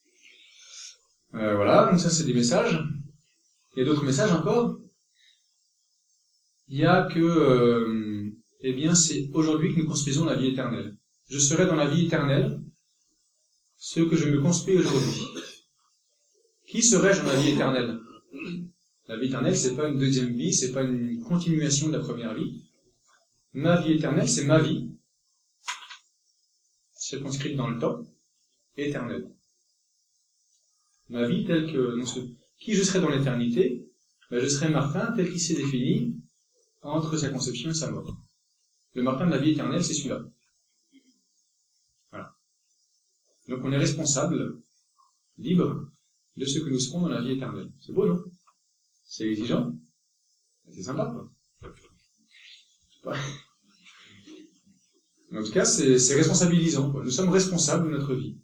Speaker 1: Voilà, donc ça c'est des messages. Il y a d'autres messages encore. Il y a que, eh bien, c'est aujourd'hui que nous construisons la vie éternelle. Je serai dans la vie éternelle ce que je me construis aujourd'hui. Qui serais-je dans la vie éternelle? La vie éternelle, c'est pas une deuxième vie, c'est pas une continuation de la première vie. Ma vie éternelle, c'est ma vie, circonscrite dans le temps, éternelle. Ma vie telle que, qui je serai dans l'éternité, ben je serai Martin tel qu'il s'est défini entre sa conception et sa mort. Le Martin de la vie éternelle, c'est celui-là. Voilà. Donc on est responsable, libre, de ce que nous serons dans la vie éternelle. C'est beau, non? C'est exigeant? C'est sympa, quoi. En tout cas, c'est responsabilisant, quoi. Nous sommes responsables de notre vie.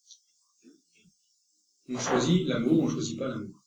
Speaker 1: On choisit l'amour, on choisit pas l'amour.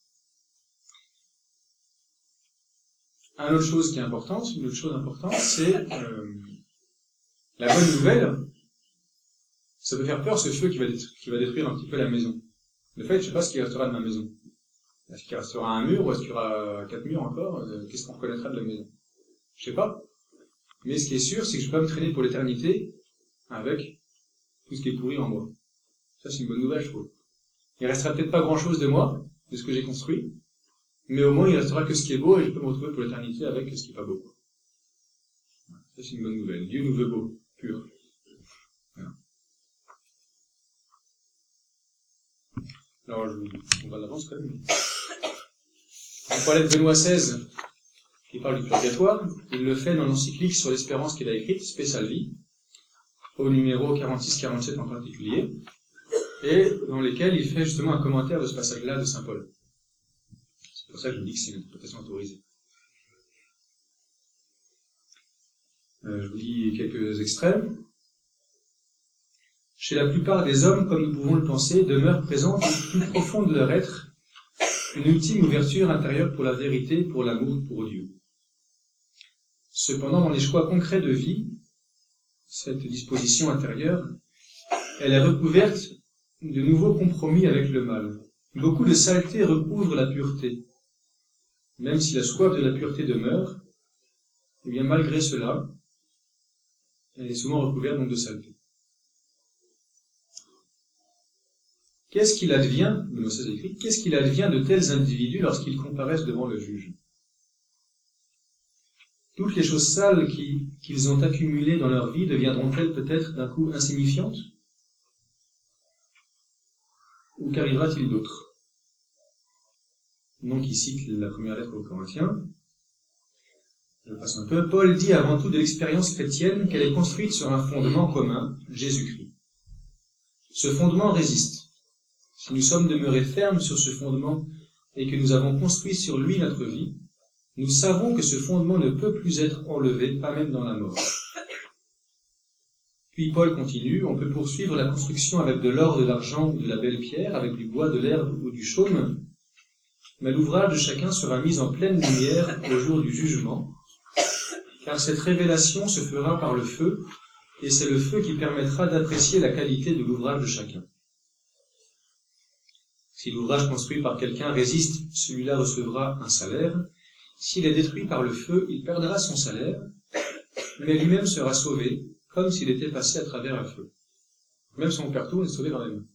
Speaker 1: Une autre chose importante, c'est la bonne nouvelle. Ça peut faire peur, ce feu qui va détruire un petit peu la maison. De fait, je sais pas ce qui restera de ma maison. Est-ce qu'il restera un mur ou est-ce qu'il y aura 4 murs encore? Qu'est-ce qu'on reconnaîtra de la maison? Je sais pas. Mais ce qui est sûr, c'est que je peux pas me traîner pour l'éternité avec tout ce qui est pourri en moi. Ça, c'est une bonne nouvelle, je trouve. Il restera peut-être pas grand-chose de moi, de ce que j'ai construit, mais au moins il restera que ce qui est beau et je peux me retrouver pour l'éternité avec ce qui est pas beau. Ça, c'est une bonne nouvelle. Dieu nous veut beau, pur. Voilà. Alors, on va d'avance quand même. On parlait de Benoît XVI, qui parle du purgatoire. Il le fait dans l'encyclique sur l'espérance qu'il a écrite, Spé-Salvi, au numéro 46-47 en particulier, et dans lesquels il fait justement un commentaire de ce passage-là de Saint Paul. C'est pour ça que je me dis que c'est une interprétation autorisée. Je vous lis quelques extraits. Chez la plupart des hommes, comme nous pouvons le penser, demeure présente au plus profond de leur être une ultime ouverture intérieure pour la vérité, pour l'amour, pour Dieu. Cependant, dans les choix concrets de vie, cette disposition intérieure, elle est recouverte de nouveaux compromis avec le mal. Beaucoup de saleté recouvre la pureté. Même si la soif de la pureté demeure, eh bien malgré cela, elle est souvent recouverte donc de saleté. Qu'est-ce qu'il advient, Benoît XVI écrit, qu'est-ce qu'il advient de tels individus lorsqu'ils comparaissent devant le juge? Toutes les choses sales qu'ils ont accumulées dans leur vie deviendront-elles peut-être d'un coup insignifiantes? Ou qu'arrivera-t-il d'autre? Donc il cite la première lettre aux Corinthiens. Je passe un peu. Paul dit avant tout de l'expérience chrétienne qu'elle est construite sur un fondement commun, Jésus-Christ. Ce fondement résiste. Si nous sommes demeurés fermes sur ce fondement et que nous avons construit sur lui notre vie, nous savons que ce fondement ne peut plus être enlevé, pas même dans la mort. Puis Paul continue, on peut poursuivre la construction avec de l'or, de l'argent ou de la belle pierre, avec du bois, de l'herbe ou du chaume, mais l'ouvrage de chacun sera mis en pleine lumière au jour du jugement, car cette révélation se fera par le feu, et c'est le feu qui permettra d'apprécier la qualité de l'ouvrage de chacun. Si l'ouvrage construit par quelqu'un résiste, celui-là recevra un salaire. S'il est détruit par le feu, il perdra son salaire, mais lui-même sera sauvé, comme s'il était passé à travers un feu. Même si on perd tout, on est sauvé quand même.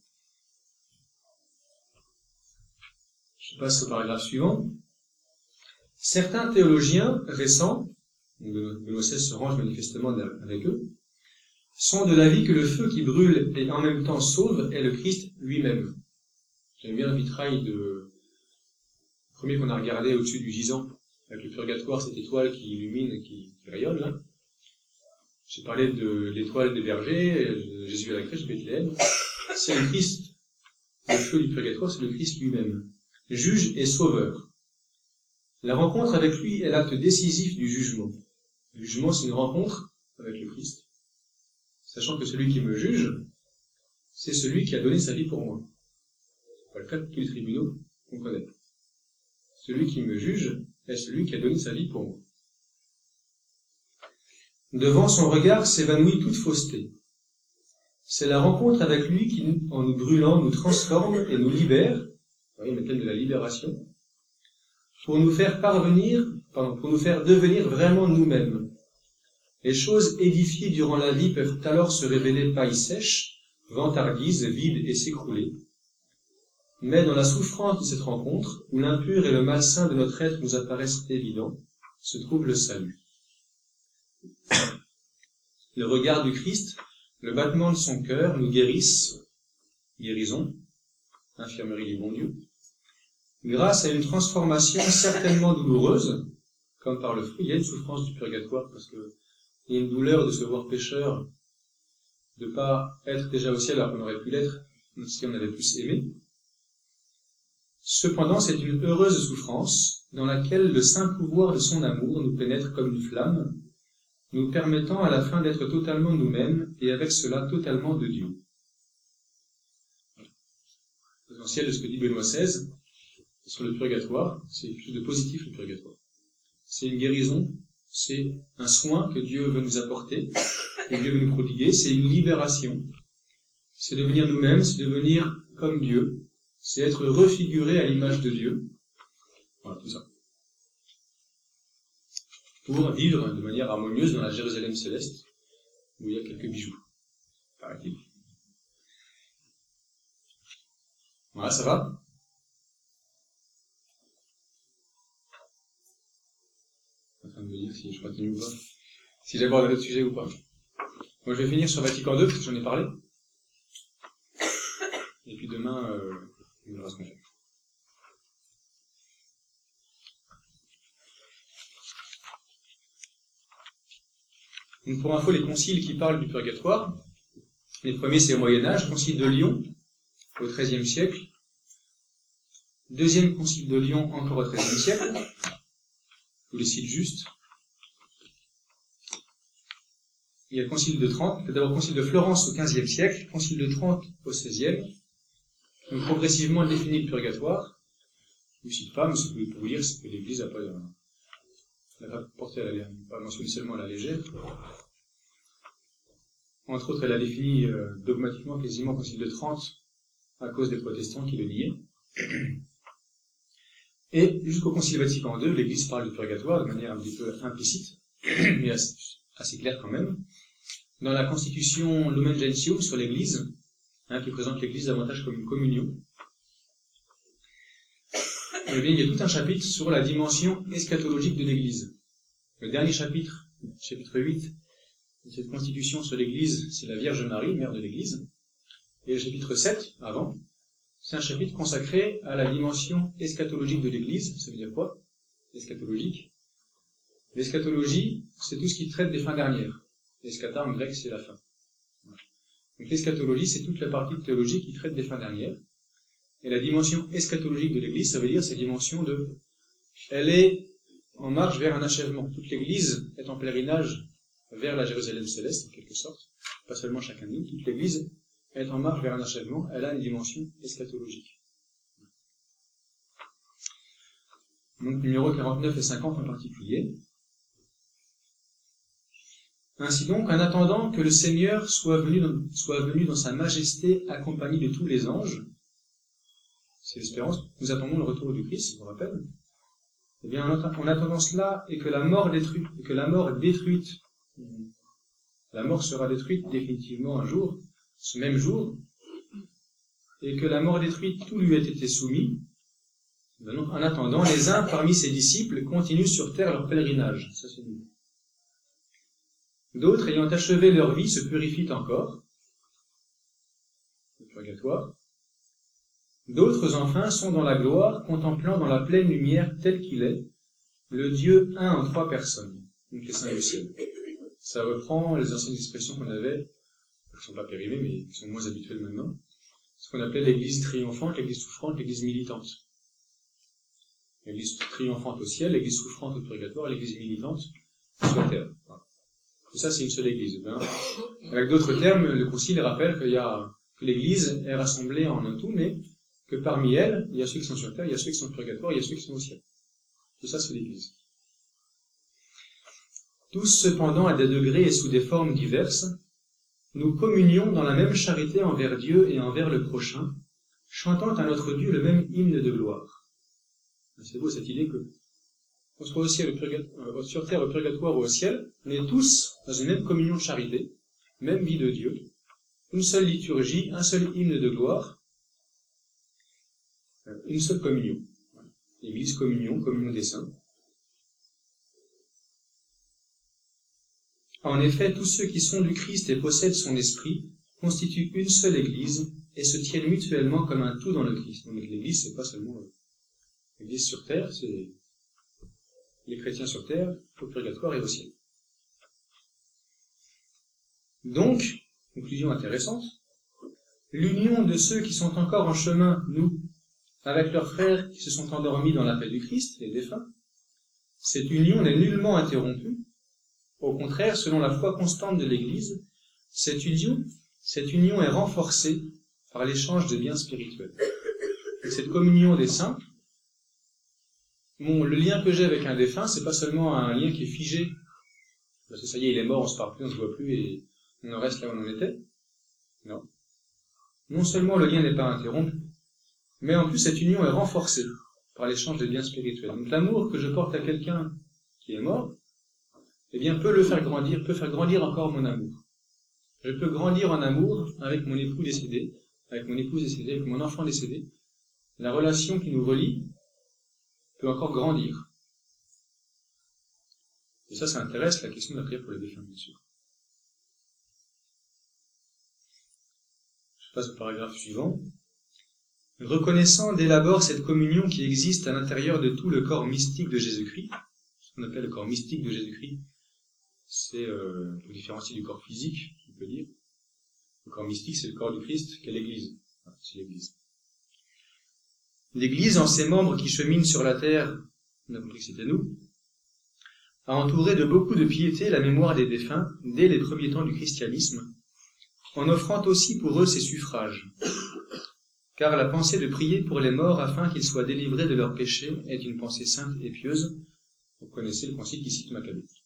Speaker 1: Je passe au paragraphe suivant. Certains théologiens récents, Benoît XVI se range manifestement avec eux, sont de l'avis que le feu qui brûle et en même temps sauve est le Christ lui-même. J'aime bien le vitrail le premier qu'on a regardé au-dessus du gisant, avec le purgatoire, cette étoile qui illumine, qui rayonne là. J'ai parlé de l'étoile des bergers, de Jésus à la crèche de Bethléem. C'est le Christ. Le feu du purgatoire, c'est le Christ lui-même. Juge et sauveur. La rencontre avec lui est l'acte décisif du jugement. Le jugement, c'est une rencontre avec le Christ. Sachant que celui qui me juge, c'est celui qui a donné sa vie pour moi. C'est pas le cas de tous les tribunaux qu'on connaît. Celui qui me juge est celui qui a donné sa vie pour moi. Devant son regard s'évanouit toute fausseté. C'est la rencontre avec lui qui, en nous brûlant, nous transforme et nous libère. Vous voyez, le thème de la libération. Pour nous faire devenir vraiment nous-mêmes. Les choses édifiées durant la vie peuvent alors se révéler paille sèche, vantardise, vide et s'écrouler. Mais dans la souffrance de cette rencontre, où l'impur et le malsain de notre être nous apparaissent évidents, se trouve le salut. Le regard du Christ, le battement de son cœur nous guérissent, guérison, infirmerie du bon Dieu, grâce à une transformation certainement douloureuse, comme par le fruit. Il y a une souffrance du purgatoire, parce que il y a une douleur de se voir pécheur, de pas être déjà au ciel alors qu'on aurait pu l'être, si on avait plus aimé. Cependant, c'est une heureuse souffrance, dans laquelle le saint pouvoir de son amour nous pénètre comme une flamme, nous permettant à la fin d'être totalement nous-mêmes, et avec cela totalement de Dieu. L'essentiel de ce que dit Benoît XVI, sur le purgatoire, c'est quelque chose de positif, le purgatoire. C'est une guérison, c'est un soin que Dieu veut nous apporter, que Dieu veut nous prodiguer, c'est une libération. C'est devenir nous-mêmes, c'est devenir comme Dieu, c'est être refiguré à l'image de Dieu. Voilà, tout ça. Pour vivre de manière harmonieuse dans la Jérusalem céleste, où il y a quelques bijoux, paraît-il. Voilà, ça va? Je suis en train de me dire si je continue ou pas. Si j'aborde un autre sujet ou pas. Moi, je vais finir sur Vatican II, parce que j'en ai parlé. Et puis demain, on verra ce qu'on fait. Donc, pour info, les conciles qui parlent du purgatoire, les premiers c'est au Moyen-Âge, concile de Lyon, au XIIIe siècle. Deuxième concile de Lyon, encore au XIIIe siècle. Je vous les cite juste. Il y a le concile de Trente, d'abord le concile de Florence au XVe siècle, concile de Trente au XVIe. Donc progressivement définit le purgatoire. Je ne vous cite pas, mais ce que pour vous dire, c'est que l'Église n'a pas porté pas mentionné seulement à la légère. Entre autres, elle a défini dogmatiquement quasiment le concile de Trente à cause des protestants qui le niaient. Et jusqu'au concile Vatican II, l'Église parle du purgatoire de manière un petit peu implicite, mais assez claire quand même. Dans la constitution Lumen Gentium sur l'Église, qui présente l'Église davantage comme une communion. Eh bien, il y a tout un chapitre sur la dimension eschatologique de l'Église. Le dernier chapitre, chapitre 8, de cette constitution sur l'Église, c'est la Vierge Marie, mère de l'Église. Et le chapitre 7, avant, c'est un chapitre consacré à la dimension eschatologique de l'Église. Ça veut dire quoi, eschatologique? L'eschatologie, c'est tout ce qui traite des fins dernières. Eschata, en grec, c'est la fin. Donc l'eschatologie, c'est toute la partie de théologie qui traite des fins dernières. Et la dimension eschatologique de l'Église, ça veut dire cette dimension de... Elle est en marche vers un achèvement. Toute l'Église est en pèlerinage vers la Jérusalem céleste, en quelque sorte. Pas seulement chacun de nous. Toute l'Église est en marche vers un achèvement. Elle a une dimension eschatologique. Donc numéros 49 et 50 en particulier. Ainsi donc, en attendant que le Seigneur soit venu dans sa majesté accompagné de tous les anges, c'est l'espérance, nous attendons le retour du Christ, je vous rappelle. Eh bien, en attendant cela, et que la mort détruite, la mort sera détruite définitivement un jour, ce même jour, et que la mort détruite, tout lui ait été soumis, donc, en attendant, les uns parmi ses disciples continuent sur terre leur pèlerinage. Ça, c'est nous. D'autres, ayant achevé leur vie, se purifient encore, le purgatoire. D'autres, enfin, sont dans la gloire, contemplant dans la pleine lumière tel qu'il est, le Dieu un en trois personnes, donc les saints du ciel. Ça reprend les anciennes expressions qu'on avait, qui ne sont pas périmées, mais qui sont moins habituelles maintenant, ce qu'on appelait l'église triomphante, l'église souffrante, l'église militante. L'église triomphante au ciel, l'église souffrante au purgatoire, l'église militante sur terre. Voilà. Tout ça, c'est une seule église. Hein. Avec d'autres termes, le Concile rappelle que l'église est rassemblée en un tout, mais que parmi elles, il y a ceux qui sont sur terre, il y a ceux qui sont au purgatoire, il y a ceux qui sont au ciel. Tout ça, c'est l'église. Tous, cependant, à des degrés et sous des formes diverses, nous communions dans la même charité envers Dieu et envers le prochain, chantant à notre Dieu le même hymne de gloire. C'est beau cette idée que, qu'on soit au ciel, sur terre, au purgatoire ou au ciel, on est tous dans une même communion de charité, même vie de Dieu, une seule liturgie, un seul hymne de gloire, une seule communion. Église, communion des saints. En effet, tous ceux qui sont du Christ et possèdent son esprit constituent une seule Église et se tiennent mutuellement comme un tout dans le Christ. Donc l'Église, c'est pas seulement l'Église sur terre, c'est les chrétiens sur terre, au purgatoire et au ciel. Donc, conclusion intéressante, l'union de ceux qui sont encore en chemin, nous, avec leurs frères qui se sont endormis dans l'appel du Christ, les défunts, cette union n'est nullement interrompue. Au contraire, selon la foi constante de l'Église, cette union est renforcée par l'échange de biens spirituels. Et cette communion des saints, le lien que j'ai avec un défunt, c'est pas seulement un lien qui est figé, parce que ça y est, il est mort, on se parle plus, on se voit plus, et on en reste là où on en était. Non. Non seulement le lien n'est pas interrompu, mais en plus cette union est renforcée par l'échange de biens spirituels. Donc l'amour que je porte à quelqu'un qui est mort, eh bien, peut faire grandir encore mon amour. Je peux grandir en amour avec mon époux décédé, avec mon épouse décédée, avec mon enfant décédé. La relation qui nous relie peut encore grandir. Et ça intéresse la question de la prière pour les défunts, bien sûr. Je passe au paragraphe suivant. Reconnaissant dès l'abord cette communion qui existe à l'intérieur de tout le corps mystique de Jésus-Christ, ce qu'on appelle le corps mystique de Jésus-Christ, c'est pour différencier du corps physique, on peut dire. Le corps mystique, c'est le corps du Christ, qu'est l'Église. Enfin, c'est l'Église. L'Église, en ses membres qui cheminent sur la terre, on a compris que c'était nous, a entouré de beaucoup de piété la mémoire des défunts dès les premiers temps du christianisme, en offrant aussi pour eux ses suffrages. Car la pensée de prier pour les morts afin qu'ils soient délivrés de leurs péchés est une pensée sainte et pieuse. Vous connaissez le concile qui cite Maccabée.